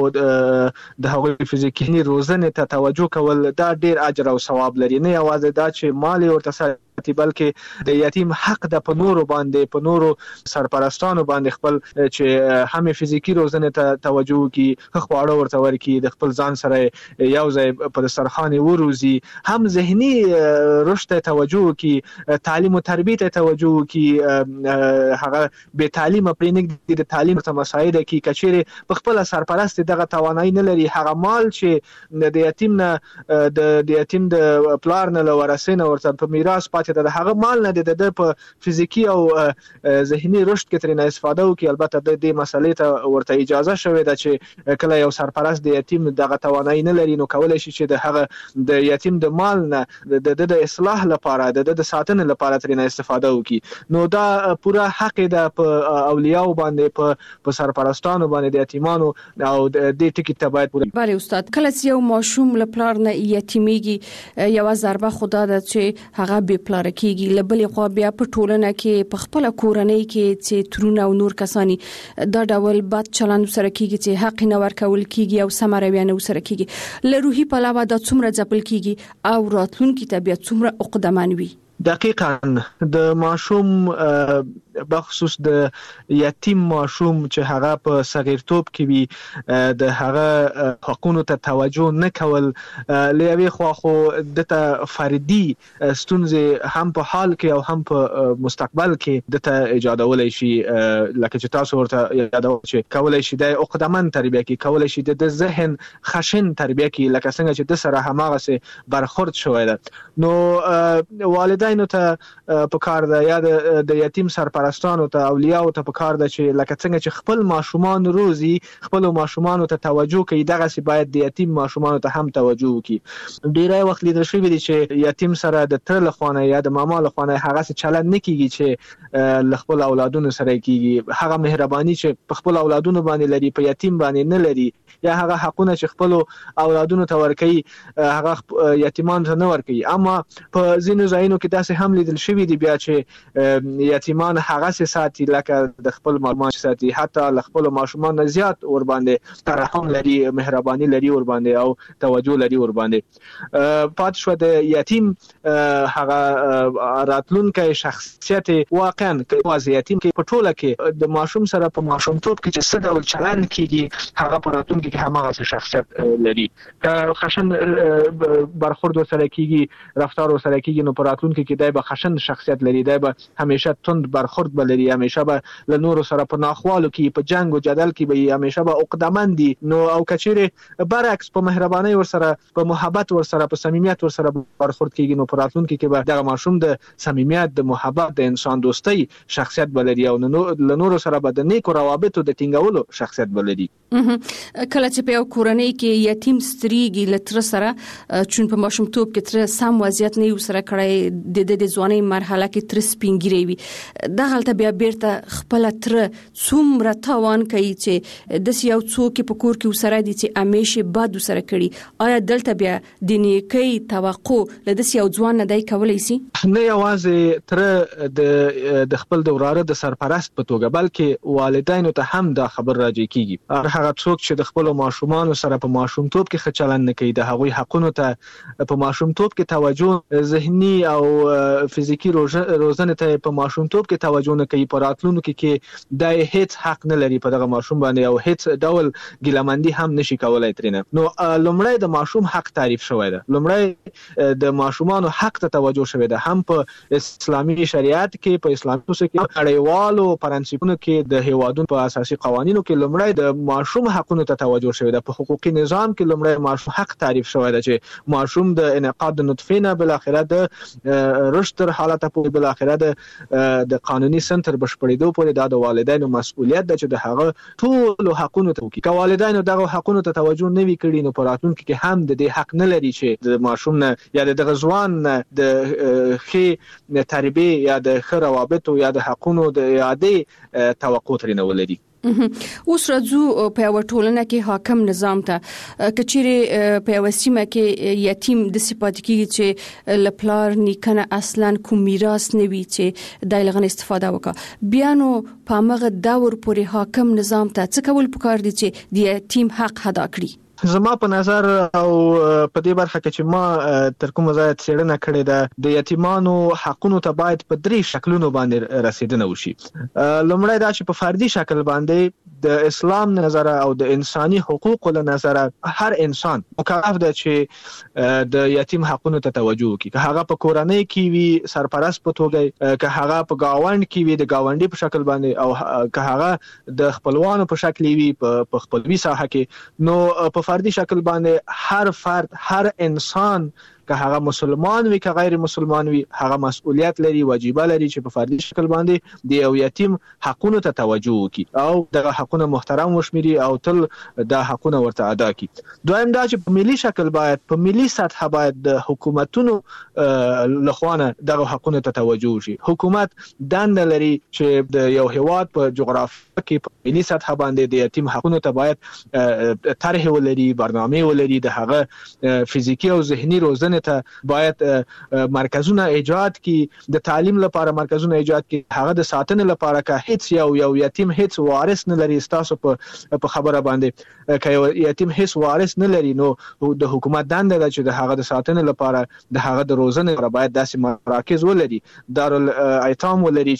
V: د هغه فزیکی روزنه ته توجه کول دا ډیر اجر او ثواب لري نه یوازې دا چې مال ورته بلکې د یتیم حق د په نورو باندې په نورو سرپرستانو باندې خپل چې هم فزیکی روزنه ته توجه کی خواړه ورته ورکی د خپل ځان سره یو ځای په دسترخوان وروزي هم ذهني رشد ته توجه کی تعلیم او تربیت ته توجه کی هغه به تعلیم پرېنګ د تعلیم ته مساعده کی کچېره په خپل سرپرست دغه توانایي نه لري هغه مال چې د یتیم نه د یتیم د پلار نه لورسینه ورته په میراث پاتې د هغه مال نه د په فزیکی او ذهني رشد کې ترنه استفاده وکي البته د دې مسلې ته ورته اجازه شوې ده چې کله یو سرپرست د یتیم دغه توانایي نه لري نو کولای شي چې د هغه د یتیم د مال نه د اصلاح لپاره د ساتنې لپاره ترنه استفاده وکي نو دا پوره حق ده په اولیاء باندې په سرپرستانو باندې د یتیمانو او د ټکی ته باید پوره
G: بله استاد کله چې یو ماشوم لپاره نه یتیمیږي یو ضربه خدا ده چې هغه به پلار کېږي لبلې خو بیا په ټولنه کې په خپل کورنۍ کې چې ترونه او نور کسانی دا ډول بد چلند سره کېږي چې حق نه ورکول کېږي او سمروي نه سره کېږي له روحي پلاوه د څومره ځپل کېږي او راتلونکي طبيعت څومره عقدمن وي
V: دقیقاً د ماشوم بخصوص د یتیم ماشوم چې هغه په صغیرتوب کې وي د هغه حقوقو ته توجه نه کول لوي خو د فردي ستونزې هم په حال کې او هم په مستقبل کې د ایجادولای شي لکه چې تاسو ورته یادو چې کولای شي د عقدمن تربیه کې کولای شي د ذهن خشن تربیه کې لکه څنګه چې د سره هماغه سه برخورد شوی ده نو والدینو ته په کار ده یا د یتیم سرپرستانو ته اولیاء ته په کار ده چې لکه څنګه چې خپل ماشومان روزي خپل ماشومان ته توجه کوي دغه سي باید د یتیم ماشومان ته هم توجه وکړي ډیرای وخت لیدل شوی دی چې یتیم سره د تر لخوانه یا د ماما لخوانه هغه څه چلند نه کیږي چې خپل اولادونو سره کیږي هغه مهرباني چې په خپل اولادونو باندې لري په یتیم باندې نه لري یا هغه حقونه چې خپل اولادونو ته ورکوي هغه یتیمان ته نه ورکوي اما په ځینو ځایونو کې داسې هم لیدل شوی دی بیا چې یتیمان هغه ساتي لکه د خپل ماشومان ساتي حتی ل خپل ماشومان زیات ور باندې ترحم لري مهرباني لري ور باندې او توجه لري ور باندې پات شو د یتیم هغه راتلونکي شخصیت واقعا کې یتیم کې په ټوله کې د ماشوم سره په ماشومتوب کې چې څه ډول چلند کیږي هغه په راتلونکي کې هماغه شخصیت لري خشن برخورد سره کیږي رفتار سره کیږي نو په راتلونکي کې دای به خشن شخصیت لري دای به همیشه تند برخورد بلري همیشه به له نور سره په ناخوالو کې په جنگ او جدل کې به همیشه به عقدمن دي نو او کچېره برعکس په مهرباني ور سره په محبت ور سره په صمیمیت ور سره برخورد کیږي نو په راتلونکي کې به دغه ماشوم د صمیمیت د محبت د انسان دوستۍ شخصیت بلري او له نور سره به د نیکو روابطو د ټینګولو شخصیت بلري
G: کله چې په یو کورنۍ کې یتیم ستريږي لتر سره چون په ماشومتوب کې تر سم وضعیت نه سره کړی د ځواني مرحله کې تر سپینګری وي دا غلطه بیا بیرته خپل تر څومره توان کوي چې د یو څوک په کور کې سره دي چې همیشه باد سره کړي آیا دلته بیا د نیکی توقع له یو ځوان نه دی کولای شي
V: نه یوازې تر د خپل دوراره د سرپرست په توګه بلکې والدینو ته هم دا خبر راځي کیږي هغه څوک چې د خپل ماشومان سره په ماشومتوب کې خچلن نه کوي د هغوی حقونو ته په ماشومتوب کې توجه ذهني او فزیکی روزنه ته په ماشومتوب کې توجه نه کوي، په راتلونکو کې د هیڅ حق نه لري په دغه ماشوم باندې او هیڅ ډول ګیلمندي هم نشي کولای ترنه. نو لومړی د ماشوم حق تعریف شوی دی، لومړی د ماشومانو حق ته توجه شوی دی، هم په اسلامي شریعت کې، په اسلامي اصولو کې، نړیوالو پرنسپونو کې، د هیوادونو په اساسي قوانینو کې لومړی د ماشوم حقونو ته توجه شوی دی. په حقوقي نظام کې لومړی ماشوم حق تعریف شوی دی چې ماشوم د انعقاد د نطفه نه بل اخره د رشد تر حالت په بل اخره د قانوني سنتر بشپړېدو پورې د والدینو مسؤلیت ده چې د هغه ټول حقونو ته وکړي. که والدینو دغه حقونو ته توجه نه وي کړی نو په راتلونکي کې هم د دې حق نه لري چې د ماشوم نه یا د ځوان د ښې تربیې یا د ښه روابطو یا د حقونو د اعادې توقع ترې نه ولري.
G: اوس راځو په یو ټولنه کې حاکم نظام ته کچېره په یو سیمه کې یتیم د صفات کې چې لپلار نیکنه اصلا کوم میراث نه وي چې د لغن استفاده وکړه، بیا نو په مغه داور پورې حاکم نظام ته څه کول پکار دي چې د یتیم حق ادا کړي؟
V: زما په نظر او په دې برخه کې چې ما تر کومه ځایه څېړنه کړې ده، د یتیمانو حقونو ته باید په 3 شکلونو باندې رسیدنه وشي. لومړی دا چې په فردي شکل باندې د اسلام نظر او د انساني حقوقو له نظر هر انسان مکلف ده چې د یتیم حقونو ته توجه وکړي، که هغه په کورنۍ کې وي سرپرست په توګه، که هغه په گاوند کې وي د گاونډي په شکل باندې، او که هغه د خپلوانو په شکل وي په خپلوي ساحه کې. نو په فردي شکل باندې هر فرد، هر انسان، که هغه مسلمان وي که غیر مسلمان وي، هغه مسؤلیت لري، واجبہ لري چې په فردي شکل باندې د یو یتیم حقونو ته توجه وکړي او دغه حقونه محترم وشمېري او تل د حقونه ورته ادا کړي. دویم دا چې په ملي شکل باید، په ملي سطح باید د حکومتونو لخوا دغه حقونه ته توجه وشي. حکومت دنده لري چې د یو هیواد په جغرافیه کې په ملي سطح باندې د یتیم حقونو ته باید طرح ولري، برنامه ولري، د هغه فزیکی او ذهني روزنه ته باید مرکزونه ایجاد کی، د تعلیم لپاره مرکزونه ایجاد کی، هغه د ساتنې لپاره که هیڅ یو یتیم هیڅ وارث نه لري، تاسو په خبره باندې که یتیم هیڅ وارث نه لري نو د حکومت دنده ده چې د هغه د ساتنې لپاره د هغه د روزنې لپاره باید داسې مراکز ولري، دارالایتام ولري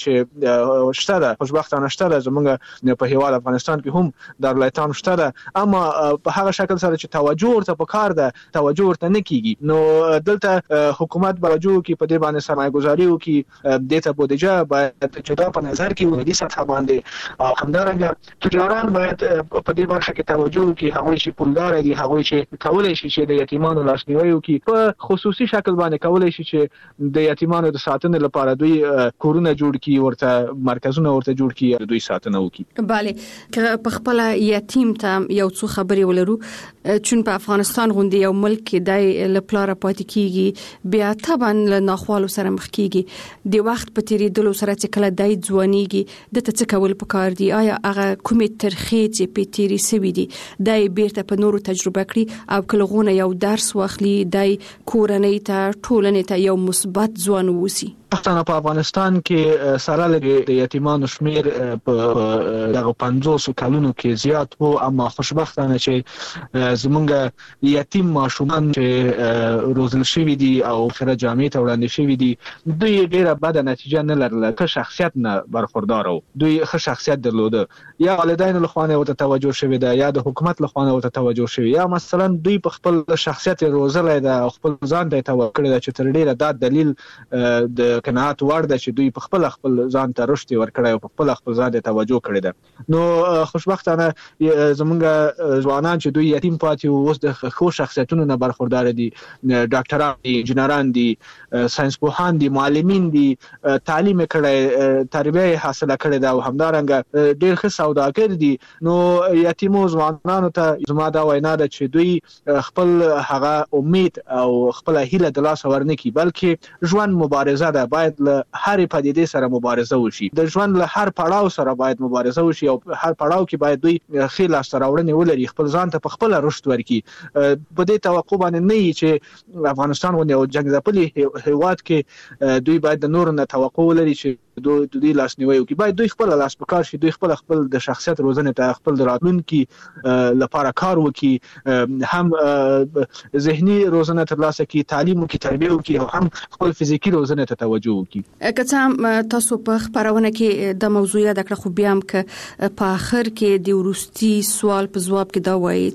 V: چې شته ده، خوشبختانه شته ده، زمونږ په هیواد افغانستان کې هم دارالایتام شته ده، اما په هغه شکل سره چې توجه ورته پکار ده توجه ورته نه کیږي. نو دلته حکومت باجو کې په دې باندې سرمایه گذاري وکړي، د ته بودیجه باید چې دا په نظر کې ولري سطح باندې، او همدارنګه تجاران باید په دې برخه کې توجه وکړي، هغه چې پولدار دي، هغه چې کولای شي چې د یتیمانو لاسنیوي وکړي، په خصوصي شکل باندې کولای شي چې د یتیمانو د ساتنې لپاره دوی کورونه جوړ کړي، ورته مرکزونه ورته جوړ کړي، دوی ساتنه وکړي.
G: bale که په خپل یتیم ته یو څو خبرې ولرو، چون په افغانستان غوندي یو ملک کې د لپاره پاتې کیږي، بیا طبعا له ناخوالو سره مخ کیږي، د وخت په تیریدلو سره چې کله دای ځوانيږي د څه کول پکار دي؟ آیا هغه کومې ترخې چې په تیری سوي دي دای بیرته په نورو تجربه کړي او کلهونه یو درس واخلي، دای کورنۍ ته ټولنې ته یو مثبت ځوان ووسی؟
V: پښتانه په افغانستان کې سره لري د یتیمانو شمیر په دغه 500 کلونو کې زیات وو، اما خوشبختانه چې زمونږ یتیم ماشومان چې روزل شوی دي او خره جامعې ته وړاندې شوی دي، دوی ډیره بد نتیجه نه لرله، که شخصیت نه برخوردار وو، دوی ښه شخصیت درلوده، یا والدین له خوا ورته توجه شوی ده، یا د حکومت له خوا ورته توجه شوی، یا مثلا دوی په خپل شخصیت روزل ده او خپل ځان ته توجه کړی ده چې تر ډیره دا دلیل د قناعت وړ ده چې دوی په خپل ځان ته رشد ورکړی او په خپل ځان ته توجه کړی ده. نو خوشبختانه زمونږ ځوانان چې دوی یتیم پاتې وو اوس د ښو شخصیتونو نه برخوردار دي، ډاکټران دي، انجینران دي، ساينس پوهان دي، معلمین دي، تعلیم کړی، تربیه حاصله کړې ده او همدارنګه ډېر ښه سوداګر دي. نو یتیمو ځوانانو ته زما دا وینا ده چې دوی خپل هغه امید او خپل هیله د لاس ورنکي، بلکې ژوند مبارزه ده، باید له هر پدیدې سره مبارزه وشي د ژوند له هر پړاو سره باید مبارزه وشي او هر پړاو کې باید دوی خې لاس راوړنې ولري خپل ځان ته په خپل رشد ورکړي په دې توقع باندې نه وي چې افغانستان ونه او جنگ ځپلي هیواد کې دوی باید د نور نه توقع ولري چې دوی لاسنیوي وکړي باید دوی خپل لاس په کار شي دوی خپل د شخصیت روزنې ته خپل راتلونکي لپاره کار وکړي هم ذهني روزنه ترلاسه کړي تعلیم وکړي تربیه وکړي او هم خپل فزیکی روزنه ته توجه وکړي
G: که تاسو په خبرونه کې د موضوع یاد کړه خو بیا هم ک په اخر کې د ورستي سوال په جواب کې دا وایي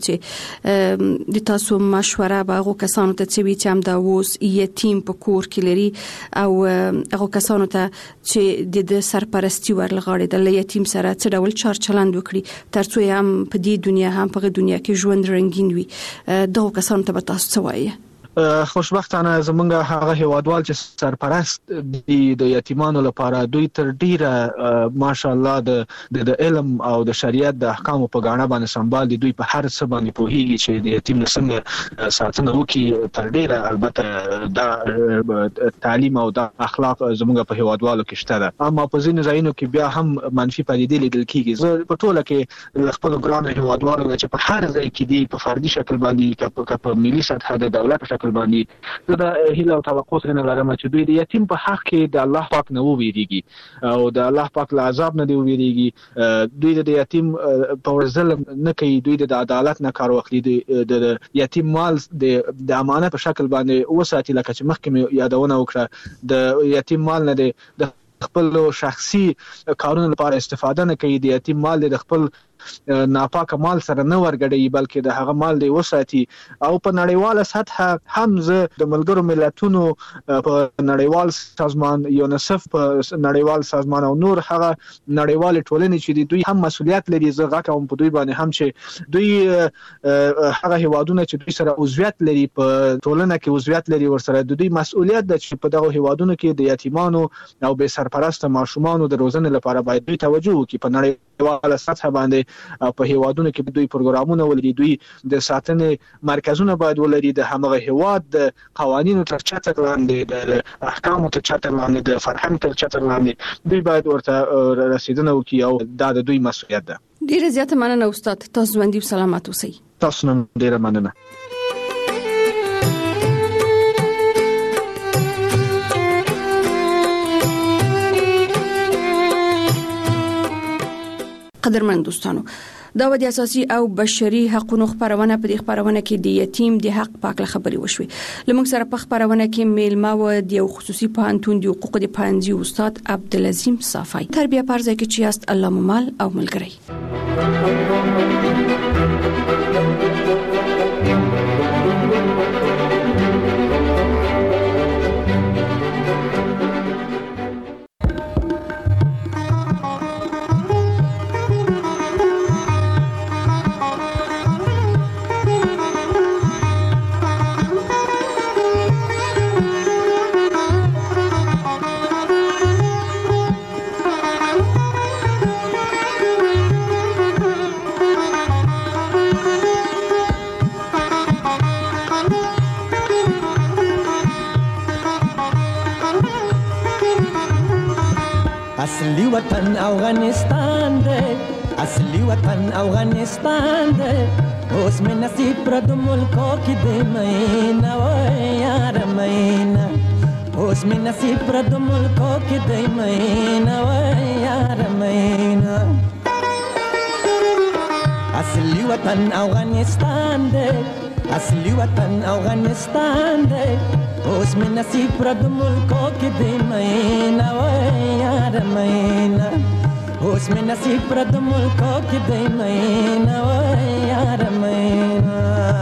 G: چې د تاسو مشوره به هغه کسانو ته چې هم دا ووس یتیم په کور کې لري او هغه کسانو ته چې د سرپرستی ورلغاړي د یتیم سره څه ډول چار چلند وکړي ترڅو هم په دې دنیا هم په دنیا کې ژوند رنگین وي دغه کسانو ته به تاسو څه وایي
V: خوشبختانه زمونږ هغه هیوادوال چې سرپرست د یتیمانو لپاره دوی تر ډیره ماشاءالله د علم او د شریعت د احکامو په غاڼه باندې سمبال دي دوی په هر څه باندې پوهیږي چې د یتیم څنګه ساتنه وکړي تر ډیره البته د تعلیم او د اخلاق زمونږ په هیوادوالو کې شته ده اما په ځینو ځایونو کې بیا هم منفي پدیدې لیدل کیږي په ټوله کې خپل ګران هیوادوالو چې په هر ځای کې دي په فردي شکل باندې په ملي سطح د دولت په شکل باندې دا هیله او توقع څنګه لرم چې دوی د یتیم په حق کې د الله پاک نه وویریږي او د الله پاک له عذاب نه دی وویریږي دوی د یتیم په ظلم نه کوي دوی د عدالت نه کار واخلي د یتیم مال د امانت په شکل باندې وساتي لکه چې مخکې یادونه وکړه د یتیم مال نه د خپل شخصي کارونو لپاره استفاده نه کوي د یتیم مال د خپل ناپاک مال سره نه ورګړي بلکې د هغه مال دی وساتي او په نړیواله سطح هم د ملګرو ملتونو په نړیوال سازمان یونیسف په نړیوال سازمان او نور هغه نړیوال ټولنې چې دوی هم مسؤلیت لري زغه کوم په دوی باندې هم چې دوی هغه هیوادونه چې دوی سره عضویت لري په ټولنه کې عضویت لري ورسره د دوی مسؤلیت ده چې په دغه هیوادونو کې د یتیمانو او بې سرپرسته ماشومانو د روزنې لپاره باید دوی توجه وکړي په نړیواله سطح باندې په هیوادونو کې دوی پروګرامونه ولري دوی د ساتنې مرکزونه باید ولري د همغه هیواد د قوانینو تر چتر لاندې د احکامو تر چتر لاندې د فرهنګ تر چتر لاندې دوی باید ورته رسیدنه وکړي او دا د دوی مسؤلیت ده
G: ډیره زیاته مننه استاد تاسو ژوندۍ او سلامت اوسئ
V: تاسو نن ډیره مننه
G: قدرمن دوستانو دا د اساسي او بشري حقوقو خبرونه په دې خبرونه کې د یتیم د حق پاک خبري وشوي لمونږ سره په خبرونه کې میلمه و د خصوصي پوهنتون د حقوق د پانځي استاد عبدالعظیم صافی تربیه پرځای کې چې است الله مال او ملګری
H: اصلی وطن افغانستان ده اصلی وطن افغانستان ده اوس می نصیب پر د ملکو کې د مینا و یار مینا اوس می نصیب پر د ملکو کې د مینا و یار مینا اصلی وطن افغانستان ده اصلی وطن افغانستان ده اوس می نصیب پر د ملکو کې د مینا و یار مینا اوس می نصیب پر د ملکو کې د مینا و یار مینا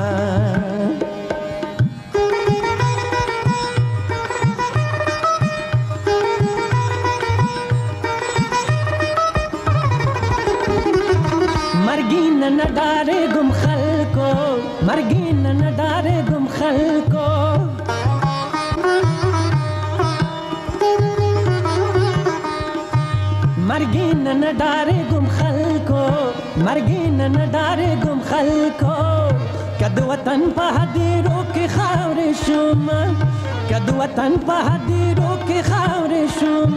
H: مرګین نه ډارې ګم خلکو مرګین نه ډارې ګم خلکو مرګین نه ډارې ګم خلکو مرګین نه ډارې ګم خلکو کد وطن په هدیرو کې خاورې شوم کد وطن په هدیرو کې خاورې شوم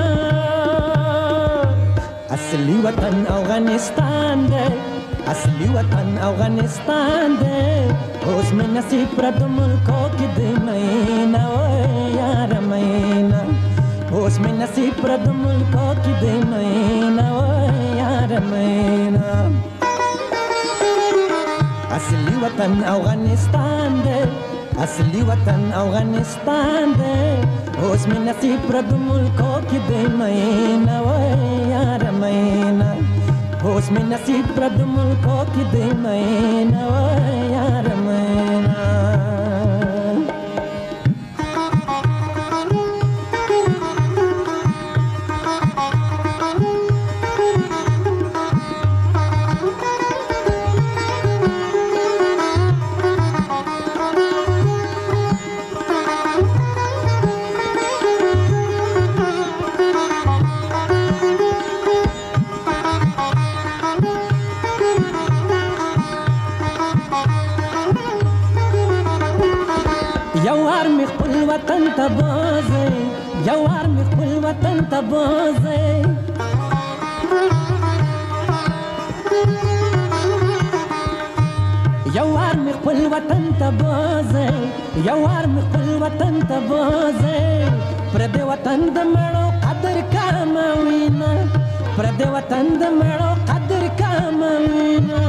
H: اصلي وطن افغانستان دی اصلي وطن افغانستان دی اوس مې نصیب پر د ملکو کې دی مینا و یار مینا اوس مې نصیب پر د ملکو کې دی مینا و یار مینا اصلي وطن افغانستان دی اصلي وطن افغانستان دی اوس مې نصیب پر د ملکو کې دی مینا و یار مینا اوس مې نصیب پر د ملکو کې دی مینا و یار مینا وطن تبازي جوار مخبل وطن تبازي جوار مخبل وطن تبازي جوار مخبل وطن تبازي پردي وطن دمړو قدر کاموینا پردي وطن دمړو قدر کاموینا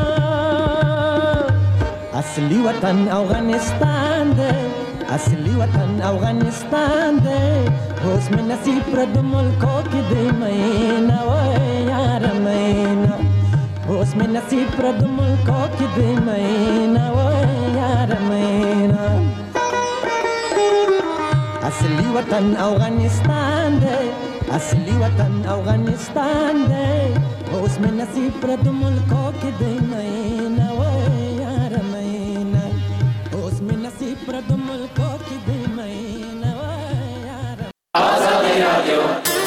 H: اصلي وطن افغانستان دی اصلي وطن افغانستان دی اوس مې نصیب پر د ملکو کې دی مینا و یار مینا اوس مې نصیب پر د ملکو کې دی مینا و یار مینا اصلي وطن افغانستان دی اصلي وطن افغانستان دی اوس مې نصیب پر د ملکو کې دی مینا و یار مینا اوس مې نصیب پر د ملکو کې دی مینا و یار آزادي رادیو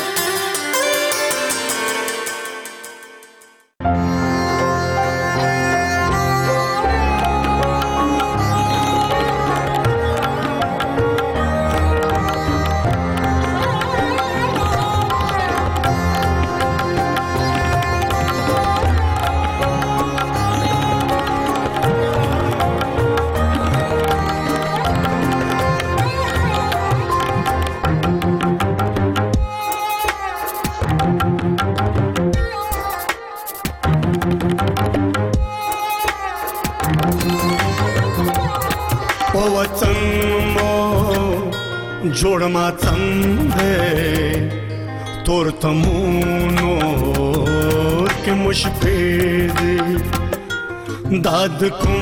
C: جوړ ماتم دې تور تمونو کې مشفې دې داد کوم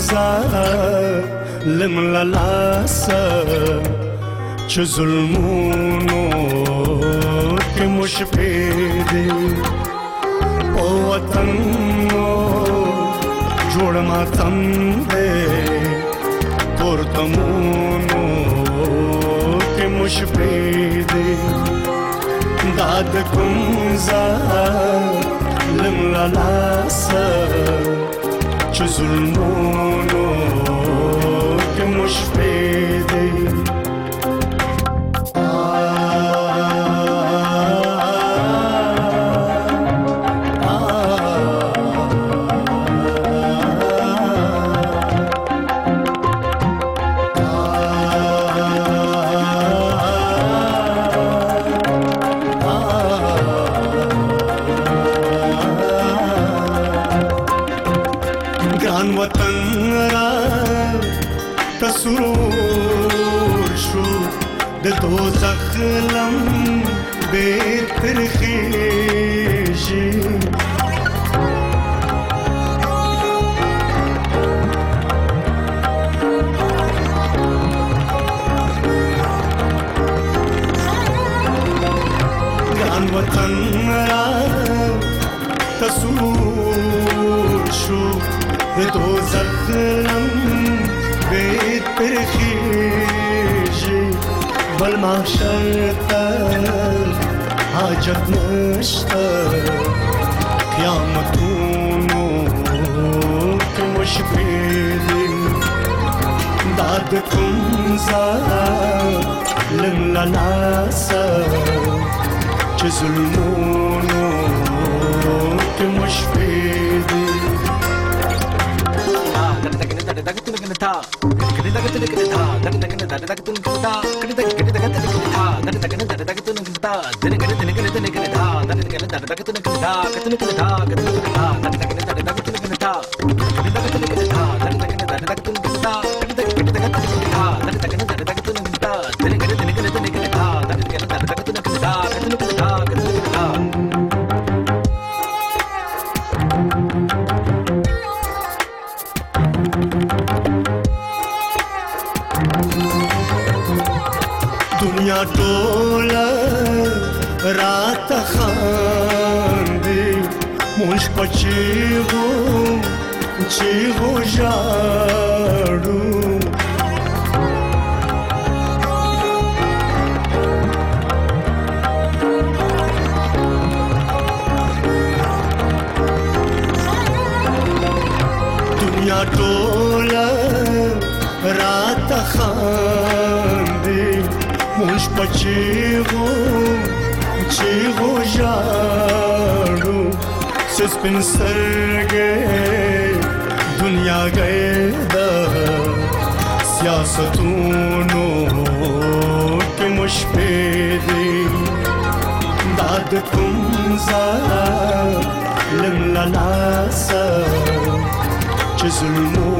C: ظالم لاس چې ظلمونو کې مشفې دې او وطن جوړ ماتم دې تور تمونو مشفې دې داد کوم ظالم لاس چې ظلمونو کې مشفې دې سرور شو د دوزخ لم بے ترخیشی گران وطن را تسرور شو د دوزخ لم بیت پر خیشی بل محشر تر حاجت نشتر قیامتونو که مشبهي داد كنزا لن لناسا چه ظلمونو که مشبهي دنیا ټوله رات خاندي مونږ پچیغو چیغو ژاړو دنیا ټوله رات خاندي مونږ پچیغو چیغو ژاړو سپین سترګې دنیا گئے دا سیاستونو کې مشبه دي داد کوم زار لن لناسا چې ظلمو